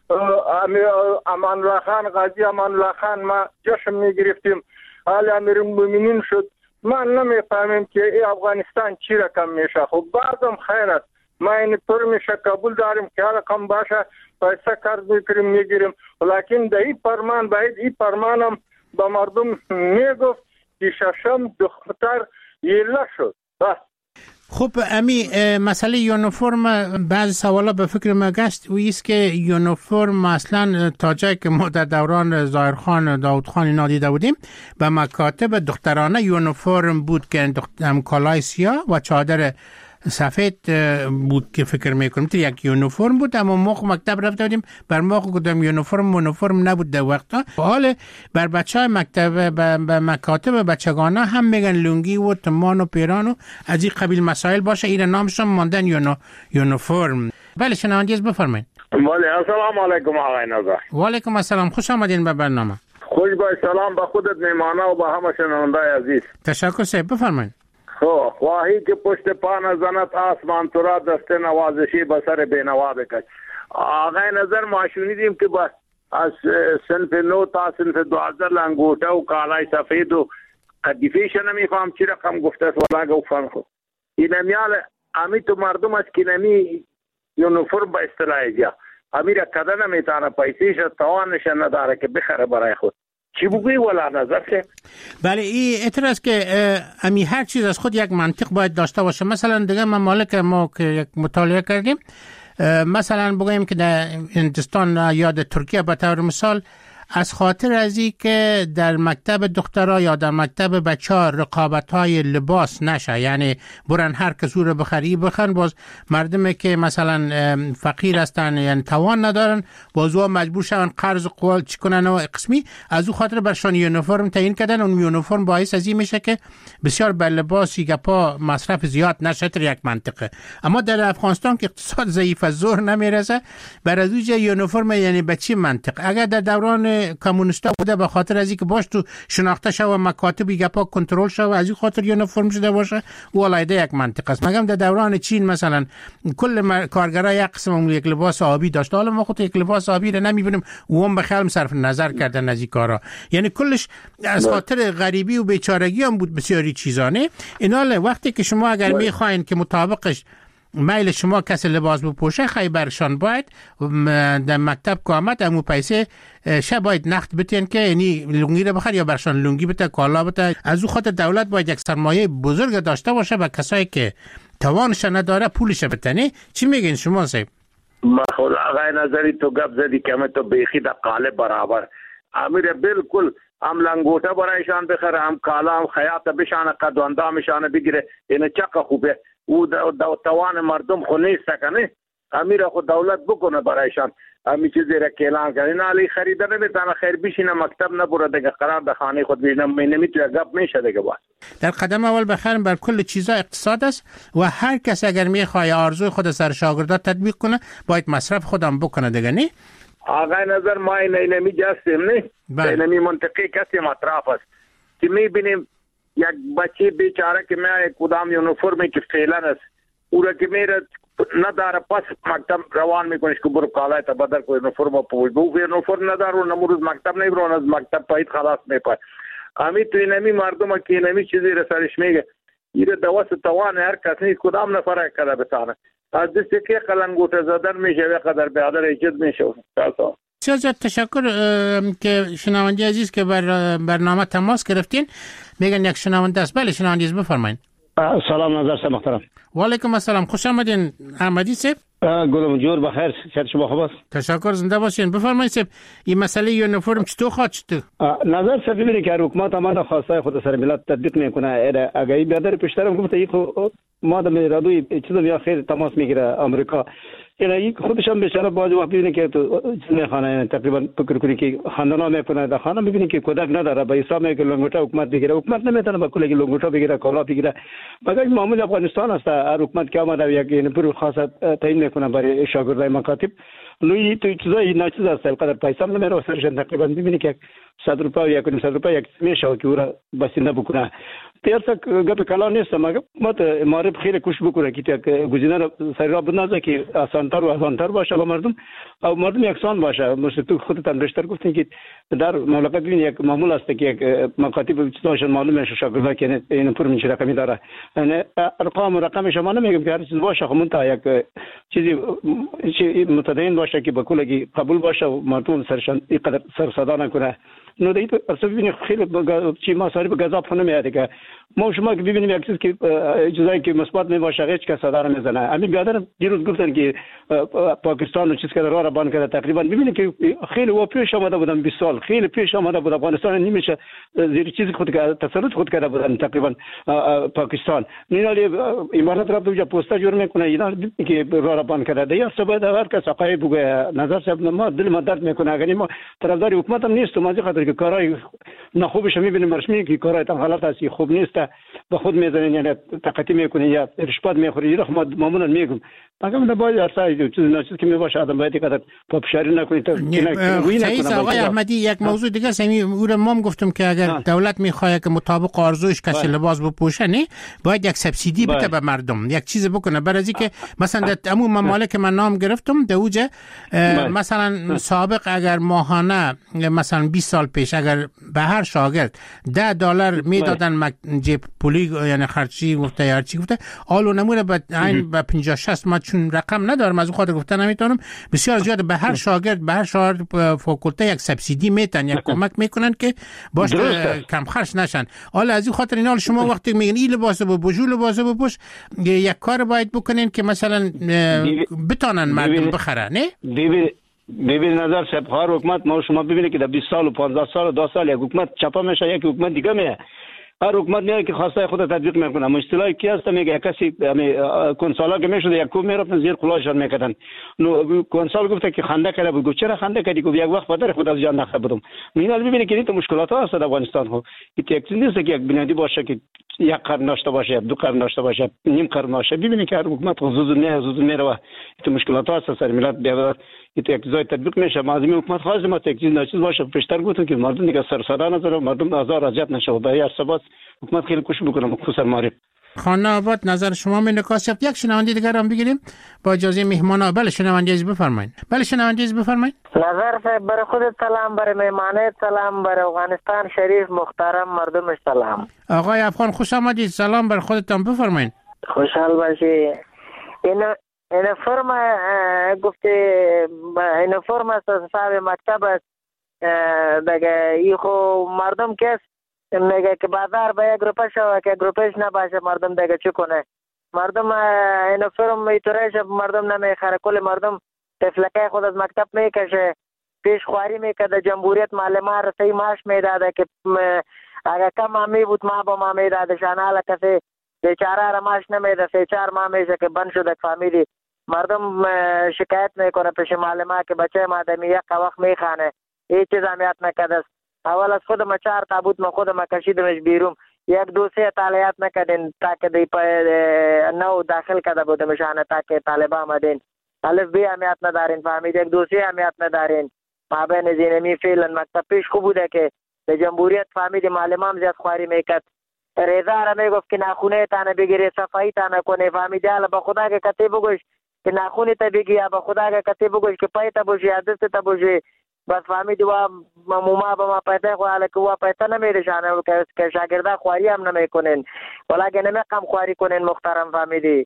امان الله خان غازی امان الله خان ما جشن میگرفتیم، حال امیر المؤمنین شد. من نمیفهمم که این افغانستان چی رقم میشه. خب بعدم خیر است، ما این طور میشه قبول داریم که رقم باشه، پیسه قرض میکنیم میگیریم، ولیکن در این فرمان باید این فرمانم به مردم میگفت که ششم دختر یله شد. بس خب امی مسئله یونیفرم بعض سوالا به فکر ما گشت و ایست که یونیفرم اصلا تا جایی که ما در دوران ظاهرخان داودخان اینا دیده بودیم به مکاتب دخترانه یونیفرم بود که کالای سیاه و چادر سفید بود که فکر میکنم یک یونیفرم بود. اما موقع مکتب رفته بودیم بر موقع کدام یونیفرم نبود در وقتا. حال بر بچه های مکتب به مکاتب بچگانه هم میگن لونگی و تمان و پیران و از این قبیل مسائل باشه، این نامشون ماندن یونیفرم. بله شنوندگیز بفرمایید. بله السلام علیکم آقای نظر. و علیکم السلام، خوش آمدین به برنامه. خوش باش، سلام به خودت میمانه و به همه شنونده عزیز. تشکر صاحب، بفرمایید. خواهی که پشت پا نزند آسمان تو را دست نوازشی به سر بینوا بکش. آقای نظر ما شنیدیم که از صنف 9 تا صنف 12 لنگوټه و کالای سفید و قدیفیش نمیفهم چی رقم گفته است ولا گفتن خود این میال امی تو مردم است که نمی یونیفرم به اصطلاح جا امی را کده نمیتانه پیسیش توانش نداره که بخره برای خود. چی بگویی ولا نظر که؟ بله این اعتراض که امی هر چیز از خود یک منطق باید داشته باشه. مثلا دیگه ممالک ما که یک مطالعه کردیم، مثلا بگوییم که در هندوستان یا در ترکیه به طور مثال از خاطر ازی که در مکتب دخترها یا در مکتب بچه‌ها رقابت‌های لباس نشه، یعنی برن هر کس رو بخری بخرن، باز مردمی که مثلا فقیر هستن یعنی توان ندارن باز او مجبور شون قرض قوال چکنن و قسمی از او خاطر برشان یونیفرم تعیین کردن. اون یونیفرم باعث ازی میشه که بسیار بر لباسی گپا مصرف زیاد نشه در یک منطقه. اما در افغانستان که اقتصاد ضعیف از ظهر نمیرسه، بر از وجه یونیفرم یعنی به چی منطق؟ اگر در دوران کمونیستا بوده به خاطر از اینکه باش تو شناخته شو و مکاتب گپا کنترل شو از این خاطر یونیفرم شده باشه و علایده یک منطقه است. مگم در دوران چین مثلا کل کارگرای یک قسم یک لباس آبی داشت، حالا ما خود یک لباس آبی رو نمیبینیم و هم به خیال صرف نظر کردن از این کارا، یعنی کلش از خاطر غریبی و بیچارگی هم بود بسیاری چیزانه. اینا وقتی که شما اگر میخواین که مطابقش میل شما کسی لباس بپوشه خیبرشان باید در مکتب که آمد امو پیسه شه باید نقد بتین که یعنی لونگی رو بخر یا برشان لونگی بته کالا بته. از او خاطر دولت باید یک سرمایه بزرگ داشته باشه به کسایی که توانش نداره پولش بتنه. چی میگین شما صاحب؟ خود آقای نظری تو گپ زدی که همه تو بیخی در قالب برابر امیر بالکل هم لنگوته برایشان بخره هم کالا هم خیاط بشانه قد و اندامشانه بگیره. اینه چقه خوبه او توان مردم خو نیست کنه امیر خود دولت بکنه برایشان امی چیزی را که اعلان کنه نه علی خریده نمیتانه خیر بشینه مکتب نبره دیگه قرار در خانه خود بینم نمیتونه گپ میشه دیگه. باز در قدم اول بخرم بر کل چیزا اقتصاد است و هر کس اگر میخواد آرزوی خود سر شاگردات تطبیق کنه باید مصرف خودم بکنه دیگه. نه آقای نظر ما این نمیجستیم نه نمی منطقی کسی مطرف است که میبینیم یک بچه بیچاره که میاره کدام یونیفرمی که فعلا است او را که میره نداره پس مکتب روان میکنش که برو کالای تا بدر کو یونیفرم پوش بو یونیفرم نداره و نمروز مکتب نمیرون از مکتب پایید خلاص میپای امی تو اینمی مردم که اینمی چیزی را سرش میگه ایره دوست توان هر کس نیست کدام نفر کده بتانه از دسته که قلنگوت زدن میشه و قدر بیادر ایجاد میشه. بسیار تشکر که شنونده عزیز که بر برنامه تماس گرفتین. میگن یک شنونده است. بله شنونده عزیز بفرمایید. سلام نظر صاحب محترم. و علیکم السلام، خوش آمدین احمدی صاحب. گلم جور بخیر، شاد شما خوب است. تشکر، زنده باشین. بفرمایید صاحب این مسئله یونیفرم چطور خواهد شد؟ نظر صاحب ببینید که حکومت ما خواسته خود سر ملت تطبیق میکنه. اگه بیادر پیشترم گفته یک ما در میرادوی چیزا یا خیر تماس میگیره آمریکا یعنی خودش هم بیچاره باز وقت ببینید که تو چیز میخوانه تقریبا فکر کنی که خاندانا میکنه در خانه ببینید که کودک نداره به حساب میگه لنگوټه حکومت بگیره. حکومت نمیتونه با کلی لنگوټه بگیره کالا بگیره. مگر معمول افغانستان است هر حکومت که آمده یک یعنی پرو خاص تعیین میکنه برای شاگردای مکاتب لوی تو چیزای ناچیز است القدر پیسه هم نمیره سرشان تقریبا ببینی که 100 روپیه یا 100 روپیه یک میشه که او را بسنده بکنه پیرسا گپ کلا نیست مگر معرف خیلی کوشش بکنه که گزینه را سری را بنازه که آسانتر و آسانتر باشه با مردم او مردم یکسان باشه. مثل تو خودتان بیشتر گفتین که در مملکت ببین یک معمول است که یک مکاتب چیزاشون معلومه شاگردا که این فرم چه رقمی داره یعنی رقم شما نمیگم که هر چیز باشه خب منتها یک چیزی متدین باشه که به کلی قبول باشه و مردم سرشان اینقدر سر صدا نکنه. نو دیت اصلا ببینید خیلی چی مصارف گزاف نمیاد که ما شما که ببینیم یک چیز که جزایی که مثبت میباشه هیچ کس صدا نمیزنه. همین بیادر دیروز گفتن که پاکستان و چیز که راه را بند کرده تقریبا ببینید که خیلی و پیش آمده بودن 20 سال خیلی پیش آمده بود افغانستان نمیشه زیر چیزی خود تسلط خود کرده بودن تقریبا پاکستان نینالی امارات را دوجا پوستا جور میکنه اینا که راه را بند کرده یا سبب هر کس حقایق بگه نظر صاحب ما دل ما درد میکنه اگر ما طرفدار حکومت هم نیست ما خاطر که کارهای نخوبش میبینیم رسمی که کارهای تام حالت است خوب نیست به خود میزنن یعنی تقاطی میکنه یا رشوت میخوره یا ما معمولا میگم مگر باید ارسای چیز ناچیز که میباشه آدم باید اینقدر پاپشاری نکنه تا سعید آقای احمدی یک موضوع دیگه سمی او را ما گفتم که اگر دولت میخواد که مطابق آرزوش کسی لباس بپوشه نه باید یک سبسیدی بده به مردم یک چیز بکنه برای اینکه مثلا در عموم ممالک من نام گرفتم دوجه مثلا سابق اگر ماهانه مثلا 20 سال پیش اگر به هر شاگرد $10 میدادن جیب پولی یعنی خرچی گفته یا چی گفته آلو نمونه به عین به 50 60 ما چون رقم ندارم از خاطر گفتن نمیتونم بسیار زیاد به هر شاگرد به هر شاگرد فاکولته یک سبسیدی میتن یک کمک میکنن که باش کم خرج نشن. حالا از این خاطر اینا شما وقتی میگن این لباس بپوش لباس بپوش یک کار باید بکنین که مثلا بتونن مردم بخره نه ببین نظر صاحب هر حکومت ما شما ببینید که در 20 سال و 15 سال و 2 سال یک حکومت چپا میشه یک حکومت دیگه میاد هر حکومت میاد که خواسته خود تطبیق میکنه. مشکلی کی هست میگه کسی کنسالا که میشد یک کو میرفتن زیر قلاشان میکردن نو کنسال گفته که خنده کرده بود چرا خنده کردی گفت یک وقت پدر خود از جان نخبه بودم. مینال ببینید که این مشکلات ها هست در افغانستان ها یک چیز نیست که یک بنیادی باشه که یک قرن داشته باشه 2 قرن داشته باشه نیم قرن باشه. ببینید که هر حکومت حدود میره و این مشکلات ها هست سر ملت بیاد یک چیزای تطبیق میشه. معظم حکومت خاص ما یک چیز ناچیز باشه پیشتر گفتم که مردم دیگه سر صدا نذاره مردم آزار اذیت نشه و برای ارتباط حکومت خیلی کوشش بکنه خصوصا معرف خانه آباد نظر شما می نکاسب. یک شنونده دیگر هم بگیریم با اجازه مهمان. بله شنونده عزیز بفرمایید. بله شنونده عزیز بفرمایید. نظر صاحب برای خودت سلام برای مهمانت سلام برای افغانستان شریف محترم مردمش سلام. آقای افغان خوش آمدید. سلام برای خودتان بفرمایید. خوشحال باشی. این فرم گفته این فرم است صاحب مکتب است دیگه ای خو مردم کس میگه که بازار به 1 روپیه شو که 1 روپیش نباشه مردم دیگه چی کنه مردم این فرم ایتوریش مردم نمیخره کل مردم تفلکه خود از مکتب میکشه پیش خواری میکرده جمهوریت معلمان رسی معاش میداده که اگر کم همی بود ما با ما میداده شانالا کسی بیچاره را معاش نمیده 3-4 ماه میشه که بند شده فامیلی مردم شکایت میکنه پیش معلمان که بچه ما دمی یک وقت میخانه هیچ چیز همیت نکده. اول از خودم 4 تابوت ما خودم کشیدمش بیرون 1-2 طالعات نکردین تاکه دی نو داخل کرده بودمشانه تاکه طالبان آمدین الف بی همیت ندارین فهمید 1-2 همیت ندارین ما بین زینمی فعلا مکتب پیش خوب بوده که به جمهوریت فهمید معلمان زیاد خواری میکرد رضا را میگفت که ناخونه تانه بگیری صفایی تانه کنه فهمید حالا به خدا که کتی بگوش که ناخونی تا بگی یا به خدا که کتی بگوش که پای تا بوشی یا دست تا بوشی بس فهمیدی و موما با ما پیدا خواهد که و پیدا نمیرشانه که شاگرده خواری هم نمیکنین ولیکن نمیقم خواری کنین محترم فهمیدی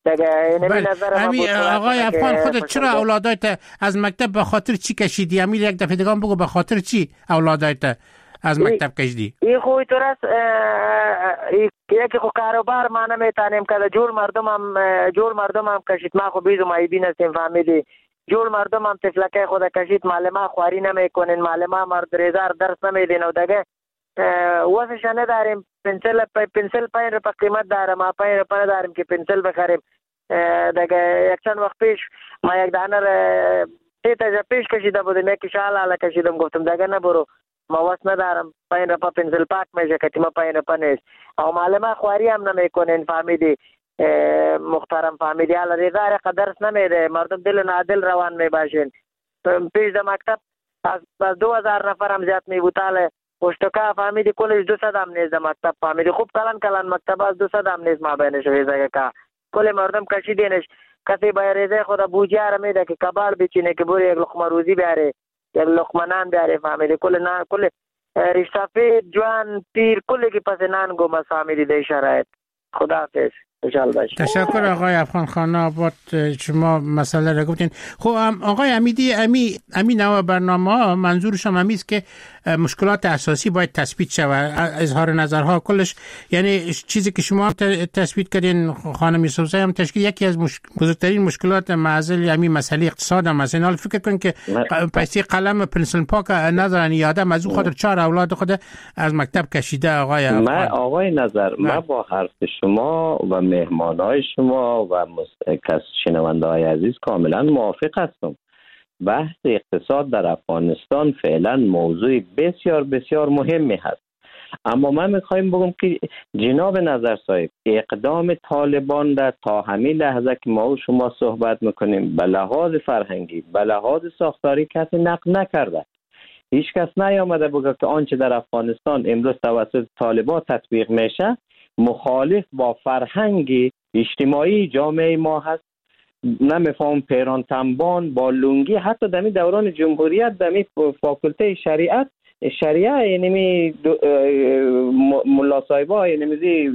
آقای افغان خودت چرا اولادایت از مکتب به خاطر چی کشیدی؟ امیر یک دفعه دیگه بگو به خاطر چی اولادایت از مکتب کشیدی؟ این خوی تو راست یکی خو کاروبار ما نمیتانیم که جور مردم هم کشید ما خو بیزو مایبین هستیم فهمیدی جور مردم هم تفلکه خود کشید معلمان خواری نمیکنین معلمان مردریزار درس نمیدین و دیگه واسش نداریم پنسل 5 روپه قیمت داره ما 5 روپه نداریم که پنسل بخریم دیگه یک چند وقت پیش ما یک دانه 3 تا پیش کشیده بودیم یکی شال کشیدم گفتم دیگه نبرو ما واسه ندارم 5 روپه پنسل پاک میشه که ما 5 روپه نیست او معلمان خواری هم نمیکنین فهمیدی محترم فهمیدی حالا ریزه درس نمیده، مردم دل نادل روان میباشین. پیش در مکتب از 2000 نفر هم زیاد میبوتاله پشتکا فهمیدی کلش 200 هم نیست در مکتب فهمیدی خوب کلان مکتب از 200 هم نیست ما بینش ریزه که کل مردم کشیدینش. کسی باید ریزه خود بوجه را میده که کبار بچینه که بوری یک لقمه روزی بیاره، یک لقمه نان بیاره فهمیدی. کل سفید جوان پیر کلی که پس نان گم فهمیدی در شرایط. خداحافظ. تشکر آقای افغان خان آباد، شما مسئله را گفتین. خب آقای امیدی، امی نوع برنامه ها منظورشان همیست که مشکلات اساسی باید تثبیت شود، اظهار نظرها کلش، یعنی چیزی که شما تثبیت کردین خانم یوسفزئی هم تشکیل یکی از بزرگترین مشکلات معضل همین مسئله اقتصاد هم است. حالا فکر کن که پیسه قلم پنسل پاک ندارن، یادم از او خاطر 4 اولاد خود از مکتب کشیده. آقای نظر ما با حرف شما و مهمانای شما و شنونده های عزیز کاملا موافق هستم. بحث اقتصاد در افغانستان فعلا موضوع بسیار بسیار مهمی هست، اما من میخوایم بگم که جناب نظر صاحب اقدام طالبان در تا همین لحظه که ما و شما صحبت میکنیم به لحاظ فرهنگی به لحاظ ساختاری کسی نقد نکرده. هیچ کس نیامده بگه که آنچه در افغانستان امروز توسط طالبان تطبیق میشه مخالف با فرهنگ اجتماعی جامعه ما هست. نمیفهم پیران تنبان با لنگی حتی در دوران جمهوریت در فاکولته شریعه یعنی ملا صاحبا یعنی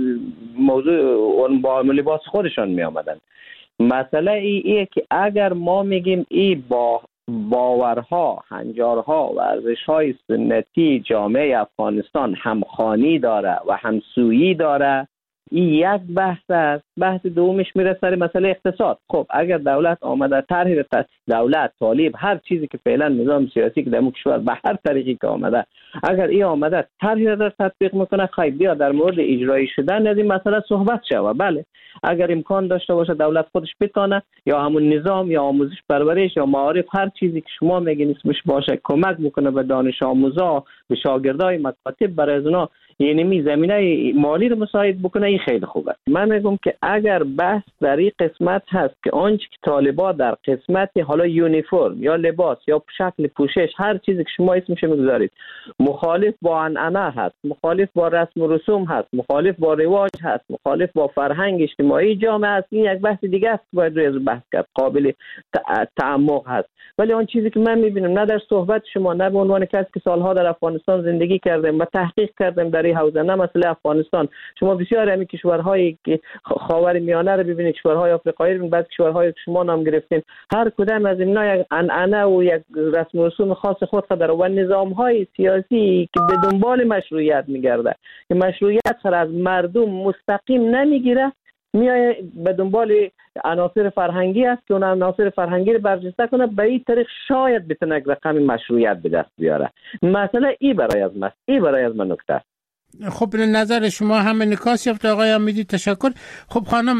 موضوع با لباس خودشان می آمدن. مسئله ایه که اگر ما میگیم ای با باورها، هنجارها و ارزش‌های سنتی جامعه افغانستان همخوانی داره و همسویی داره، این یک بحث است. بحث دومش میره سر مسئله اقتصاد. خب اگر دولت آمده طرح دولت طالب هر چیزی که فعلا نظام سیاسی که در کشور به هر طریقی که آمده اگر این آمده طرحی را تطبیق میکنه خیلی بیا در مورد اجرایی شدن از این مسئله صحبت شود. بله اگر امکان داشته باشه دولت خودش بتونه یا همون نظام یا آموزش پرورش یا معارف هر چیزی که شما میگین اسمش باشه کمک میکنه به دانش آموزا به شاگردای مکاتب برای از اونا یعنی زمینه مالی رو مساعد بکنه این خیلی خوبه. من میگم که اگر بحث در این قسمت هست که آنچه که طالبان در قسمت حالا یونیفرم یا لباس یا شکل پوشش هر چیزی که شما اسمش میگذارید مخالف با عنعنه هست، مخالف با رسم و رسوم هست، مخالف با رواج هست، مخالف با فرهنگ اجتماعی جامعه است، این یک بحث دیگه است باید روی از بحث کرد، قابل تعمق هست. ولی آن چیزی که من میبینم نه در صحبت شما نه به عنوان کسی که سالها در افغانستان زندگی کردم و تحقیق کردم در این حوزه، نه مسئله افغانستان، شما بسیار همین کشورهای که خاور میانه رو ببینید، کشورهای آفریقایی رو، بعضی کشورهای که شما نام گرفتین، هر کدام از اینا یک عنعنه و یک رسم و رسوم خاص خود داره و نظامهای سیاسی که به دنبال مشروعیت میگرده که مشروعیت سر از مردم مستقیم نمیگیره، میای به دنبال عناصر فرهنگی است که اون عناصر فرهنگی رو برجسته کنه، به این طریق شاید بتونه یک رقم مشروعیت به دست بیاره. مسئله ای برای از من نکته است. خب نظر شما هم نکاس یافت آقای امیدی، تشکر. خب خانم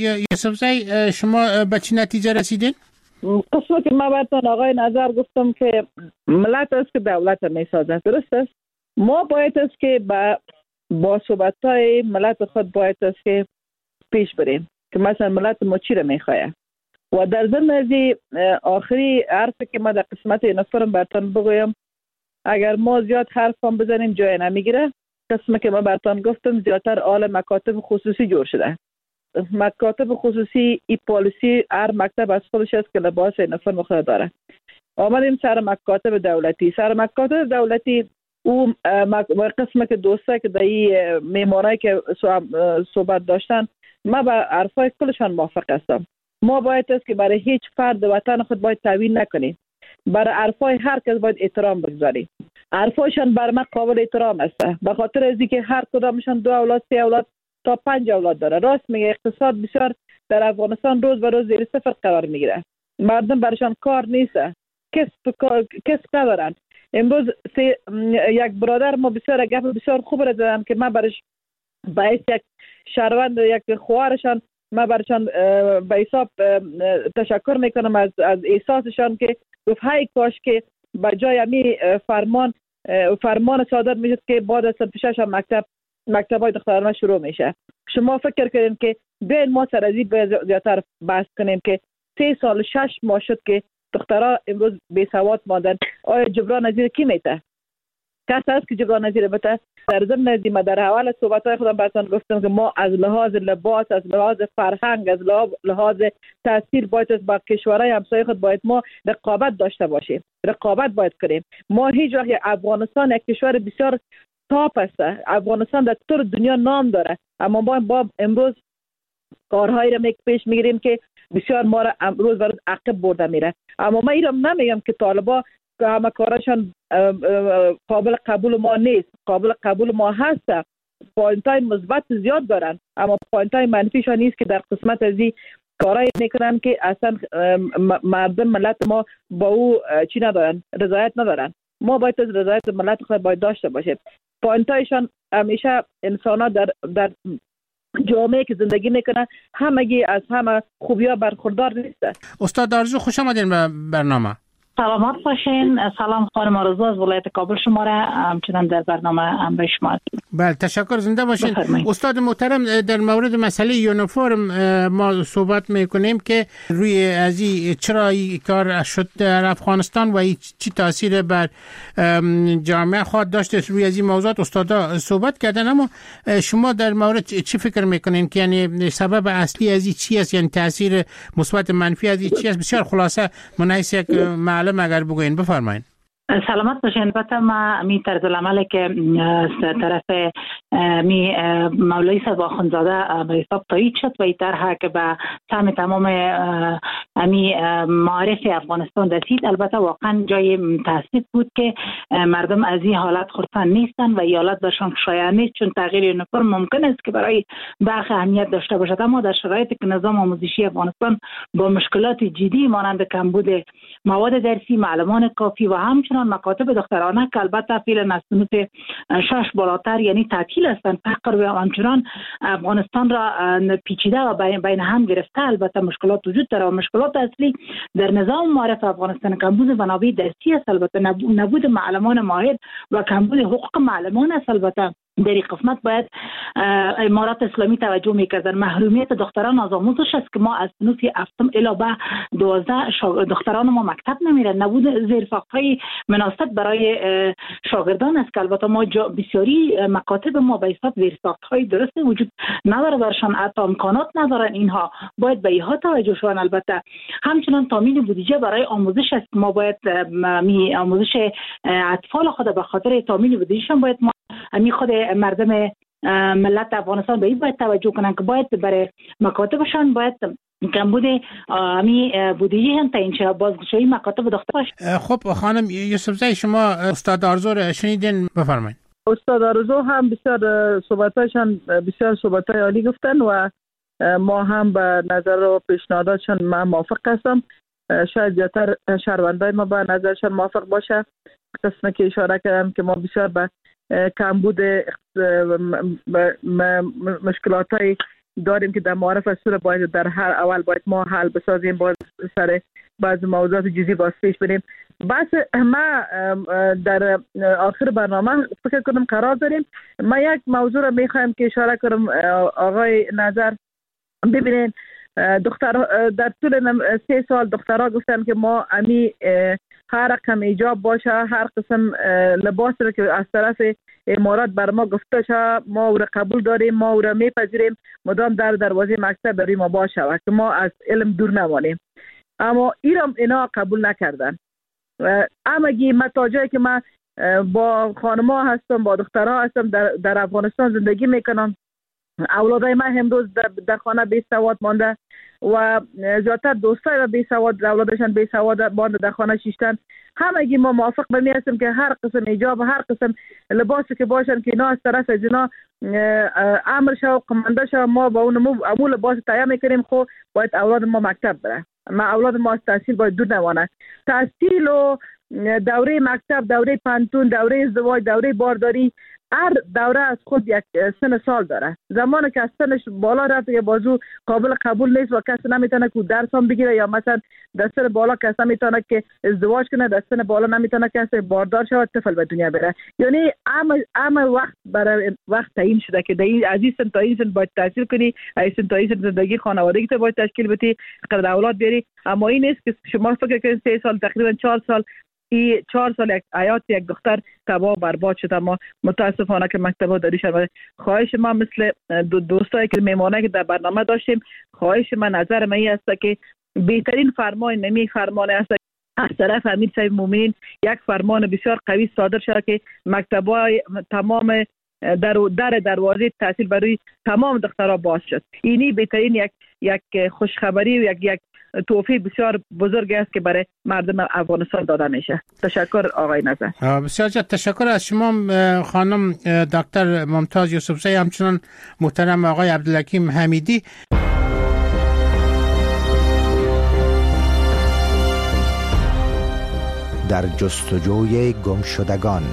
یوسفزئی شما به چه نتیجه رسیدین؟ قسمت که ما براتون آقای نظر گفتم که ملت است که دولت میسازه، درست است. ما باید است که با صحبت‌های ملت خود باید است که پیش بریم که مثلا ملت ما چی رو میخواه. و در ضمن از آخری حرفی که ما در قسمت نفرم براتون بگویم، اگر ما زیاد حرفم بزنیم جای نمیگیره. قسمی که ما براتون گفتم زیادتر آل مکاتب خصوصی جور شده. مکاتب خصوصی ای پالیسی هر مکتب از خودش است که لباس نفرم خود داره. آمدیم سر مکاتب دولتی. سر مکاتب دولتی او قسمی که دوسته که در این میمارایی که صحبت داشتن ما با حرفای کلشان موافق هستم. ما باید است که برای هیچ فرد وطن خود باید توهین نکنیم. برای حرفای هر کس باید احترام بگذاریم. حرفایشان بر من قابل احترام است، به خاطر از اینکه هر کدامشان 2 اولاد 3 اولاد تا 5 اولاد داره. راست میگه اقتصاد بسیار در افغانستان روز به روز زیر صفر قرار میگیره. مردم برشان کار نیست، کسب ندارن. امروز یک برادر ما بسیار گپ بسیار خوب را دادن که من برش باعث یک شهروند یک خوارشان ما برشان به حساب تشکر میکنم از احساسشان که گفت های کاش که بجای امی فرمان صادر میشد که بعد از پیشش مکتبای دخترانه شروع میشه. شما فکر کردین که بیاین ما سر از این زیادتر بحث کنیم که 3 سال 6 ماه شد که دخترها امروز بی سواد ماندن. آیا جبران نظیر کی میته؟ کس هست که جبران نظیر بته؟ در ضمن ما در حوال صحبت‌های خودم براتون گفتم که ما از لحاظ لباس، از لحاظ فرهنگ، از لحاظ تاثیر باید با کشورهای همسایه خود باید ما رقابت داشته باشیم. رقابت باید کنیم. ما هیچ وقت افغانستان یک کشور بسیار تاپ است. افغانستان در طور دنیا نام داره، اما ما با امروز کارهایی را پیش میگیریم که بسیار ما را روز به روز عقب برده میره. اما من اینم نمیگم که طالبا که همه کارشان قابل قبول ما نیست. قابل قبول ما هست. پوینت‌های مثبت زیاد دارن، اما پوینت‌های منفیشان نیست که در قسمت از این کارایی میکنن که اصلا مردم ملت ما با او چی ندارن، رضایت ندارن. ما باید از رضایت ملت خود باید داشته باشیم. پوینت‌هایشان همیشه انسان‌ها در جامعه که زندگی میکنه همگی از همه خوبی‌ها برخوردار نیست. استاد آرزو خوش آمدین به برنامه. سلامت باشین. سلام خانم آرزو از ولایت کابل شما را همچنان در برنامه همراه شما. بله تشکر، زنده باشین. استاد محترم، در مورد مسئله یونیفرم ما صحبت میکنیم که روی از این چرا این کار شد در افغانستان و چی تاثیر بر جامعه خواهد داشت، روی از این موضوعات استادا صحبت کردن، اما شما در مورد چی فکر میکنین که یعنی سبب اصلی از این چی است، یعنی تاثیر مثبت منفی از این چی است؟ بسیار خلاصه منحیث یک معلم اگر بگوین بفرمایید. سلامت باشین. البته ما می طرز العمل که طرف می مولوی صاحب آخوندزاده به حساب تایید شد و این طرح که به سهم تمام می معارف افغانستان رسید، البته واقعا جای تاسف بود که مردم از این حالت خرسند نیستن و این حالت برشان شایع نیست، چون تغییر یونیفرم ممکن است که برای برخی اهمیت داشته باشد، اما در شرایطی که نظام آموزشی افغانستان با مشکلات جدی مانند کمبود مواد درسی، معلمان کافی و همچنان مکاتب دخترانه که البته فعلا از صنف 6 بالاتر یعنی تعطیل هستند، فقر و همچنان افغانستان را پیچیده و بین هم گرفته. البته مشکلات وجود داره و مشکلات اصلی در نظام معارف افغانستان کمبود منابع درسی است، البته نبود معلمان ماهر و کمبود حقوق معلمان است. البته در این قسمت باید امارات اسلامی توجه میکردن. محرومیت دختران از آموزش است که ما از صنف 7 الی به 12 دختران ما مکتب نمیرن. نبود زیرساخت‌های مناسب برای شاگردان است که البته ما بسیاری مکاتب ما به حساب زیرساخت‌های درست وجود نداره برشان، حتی امکانات ندارن. اینها باید به اینها توجه شون. البته همچنان تامین بودجه برای آموزش است. ما باید آموزش اطفال خود به خاطر تامین بودجهشان باید ما خود مردم ملت افغانستان به این باید توجه کنن که باید برای مکاتبشان باید کمبود بودجه هم تعیین شه، بازگشایی مکاتب داشته باشه. خب خانم یوسفزئی، شما استاد آرزو را شنیدین، بفرمایید. استاد آرزو هم بسیار صحبتاشان بسیار صحبتای عالی گفتن و ما هم به نظر و پیشنهاداتشان من موافق هستم. شاید زیادتر شهروندای ما به نظرشان موافق باشه. قسمی که اشاره کردم که ما بسیار به کمبود مشکلاتای داریم که در معارف اصول باید در هر اول باید ما حل بسازیم، باید سر بعض موضوعات جزئی باز پیش بریم. بس ما در آخر برنامه فکر کنم قرار داریم. ما یک موضوع را میخوایم که اشاره کنم آقای نظر. ببینید دختر در طول 3 سال دخترها گفتن که ما هر رقم ایجاب باشه، هر قسم لباس رو که از طرف امارات بر ما گفته شد ما او را قبول داریم، ما او را میپذیریم، مدام در دروازه مکتب برای ما باشه و که ما از علم دور نمانیم. اما اینا قبول نکردن. همگی من تا جایی که من با خانم‌ها هستم، با دخترها هستم، در افغانستان زندگی میکنم، اولادای من امروز در خانه بی سواد مانده و زیادتر دوستای و بی سواد اولادشان بی سواد مانده در خانه شیشتن. همگی ما موافق به می هستیم که هر قسم ایجاب و هر قسم لباسی که باشن که اینا از طرف از اینا امر شو قمانده شو، ما با اون لباس تهیه میکنیم. خب باید اولاد ما مکتب بره. ما اولاد ما از تحصیل باید دور نمانه. تحصیل و دوره مکتب، دوره پانتون، دوره ازدواج، دوره بارداری هر دوره از خود یک سن سال داره. زمانی که از سنش بالا رفت یا بازو قابل قبول نیست و کسی نمیتونه که درس هم بگیره، یا مثلا در سن بالا کسی نمیتونه که ازدواج کنه، در سن بالا نمیتونه کسی باردار شود، طفل به دنیا بره. یعنی همه وقت برای وقت تعیین شده که از این سن تا این سن باید تحصیل کنی، از این سن تا این سن زندگی خانوادگی تو باید تشکیل بدی، قدر اولاد بیاری. اما این نیست که شما فکر کنید 3 سال تقریبا 4 سال این 4 سال یک حیات یک دختر تباه برباد شده. ما متاسفانه که مکتب‌ها داریش شده. خواهش ما مثل دوستایی که میمانه که در برنامه داشتیم، خواهش من نظر من این است که بهترین فرمان نمی فرمانه است از طرف امیر صاحب مومنین یک فرمان بسیار قوی صادر شده که مکتب‌های تمام دروازه تحصیل برای تمام دخترها باز شد. اینی بهترین یک خوشخبری و یک توفیق بسیار بزرگی است که برای مردم افغانستان داده میشه. تشکر آقای نظر. بسیار تشکر از شما خانم دکتر ممتاز یوسفزی، همچنان محترم آقای عبدالحکیم حمیدی. در جستجوی گمشدگان.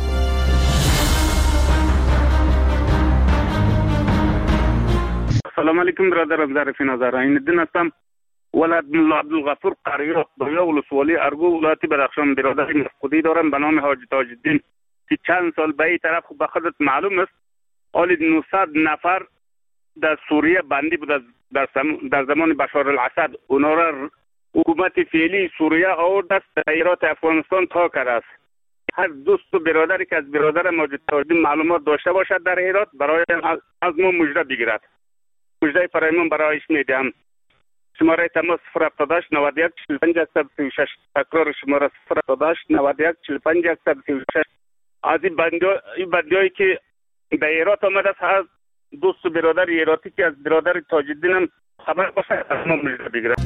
سلام علیکم برادرم، ظریف نظر این الدین هستم. ولد ملا عبدالغفور قریات دویا ولسوالی ارگو ولایت بدخشان. برادر مفقودی دارم به نام حاجی تاج الدین که چند سال به این طرف به خودت معلوم است حالی 900 نفر در سوریه بندی بود در زمان بشار الاسد. اونا را حکومت فعلی سوریه آورد است ایرات افغانستان تا کرده است. هر دوست و برادری که از برادر حاجی تاج الدین معلومات داشته باشد در ایرات برای از ما مژده بگیرد. مژده فرایمان برایش میدم. شماره تماس 078 91 45 136. تکرار شماره 078 91 45 136. از این بندیایی که به ایرات آمده است، دوست و برادر ایراتی که از برادر تاج الدین هم خبر باشه از ما مژده بگیرد.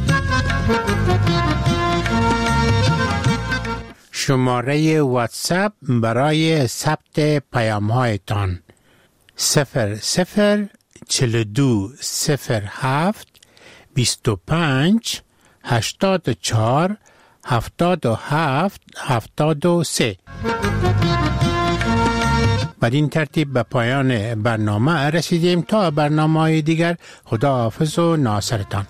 شماره واتساپ برای ثبت پیام‌هایتان 004207 25 84 77 73. بدین ترتیب به پایان برنامه رسیدیم. تا برنامه‌های دیگر خداحافظ و ناصرتان.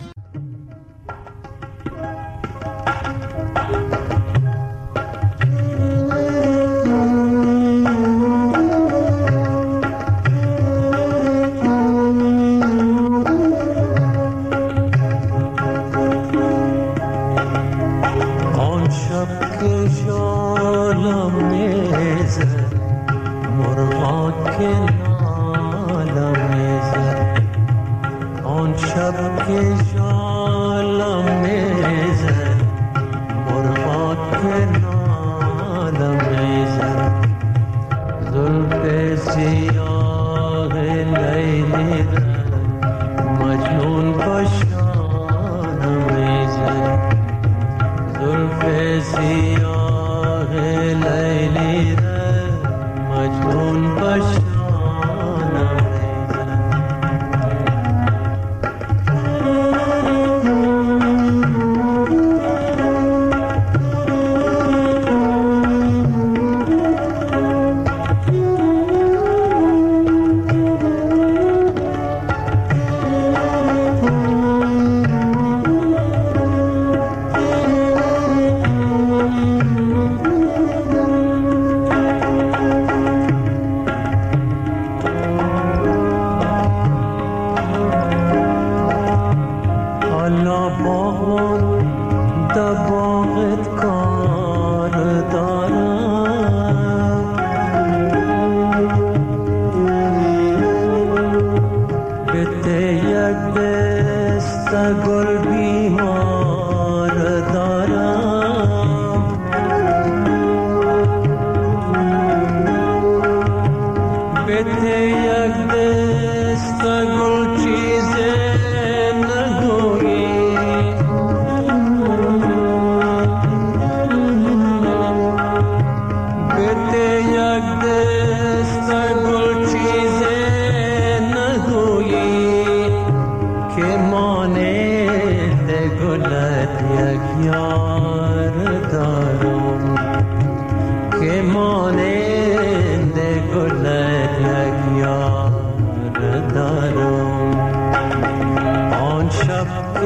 के मोने ते गुलर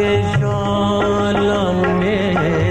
شالان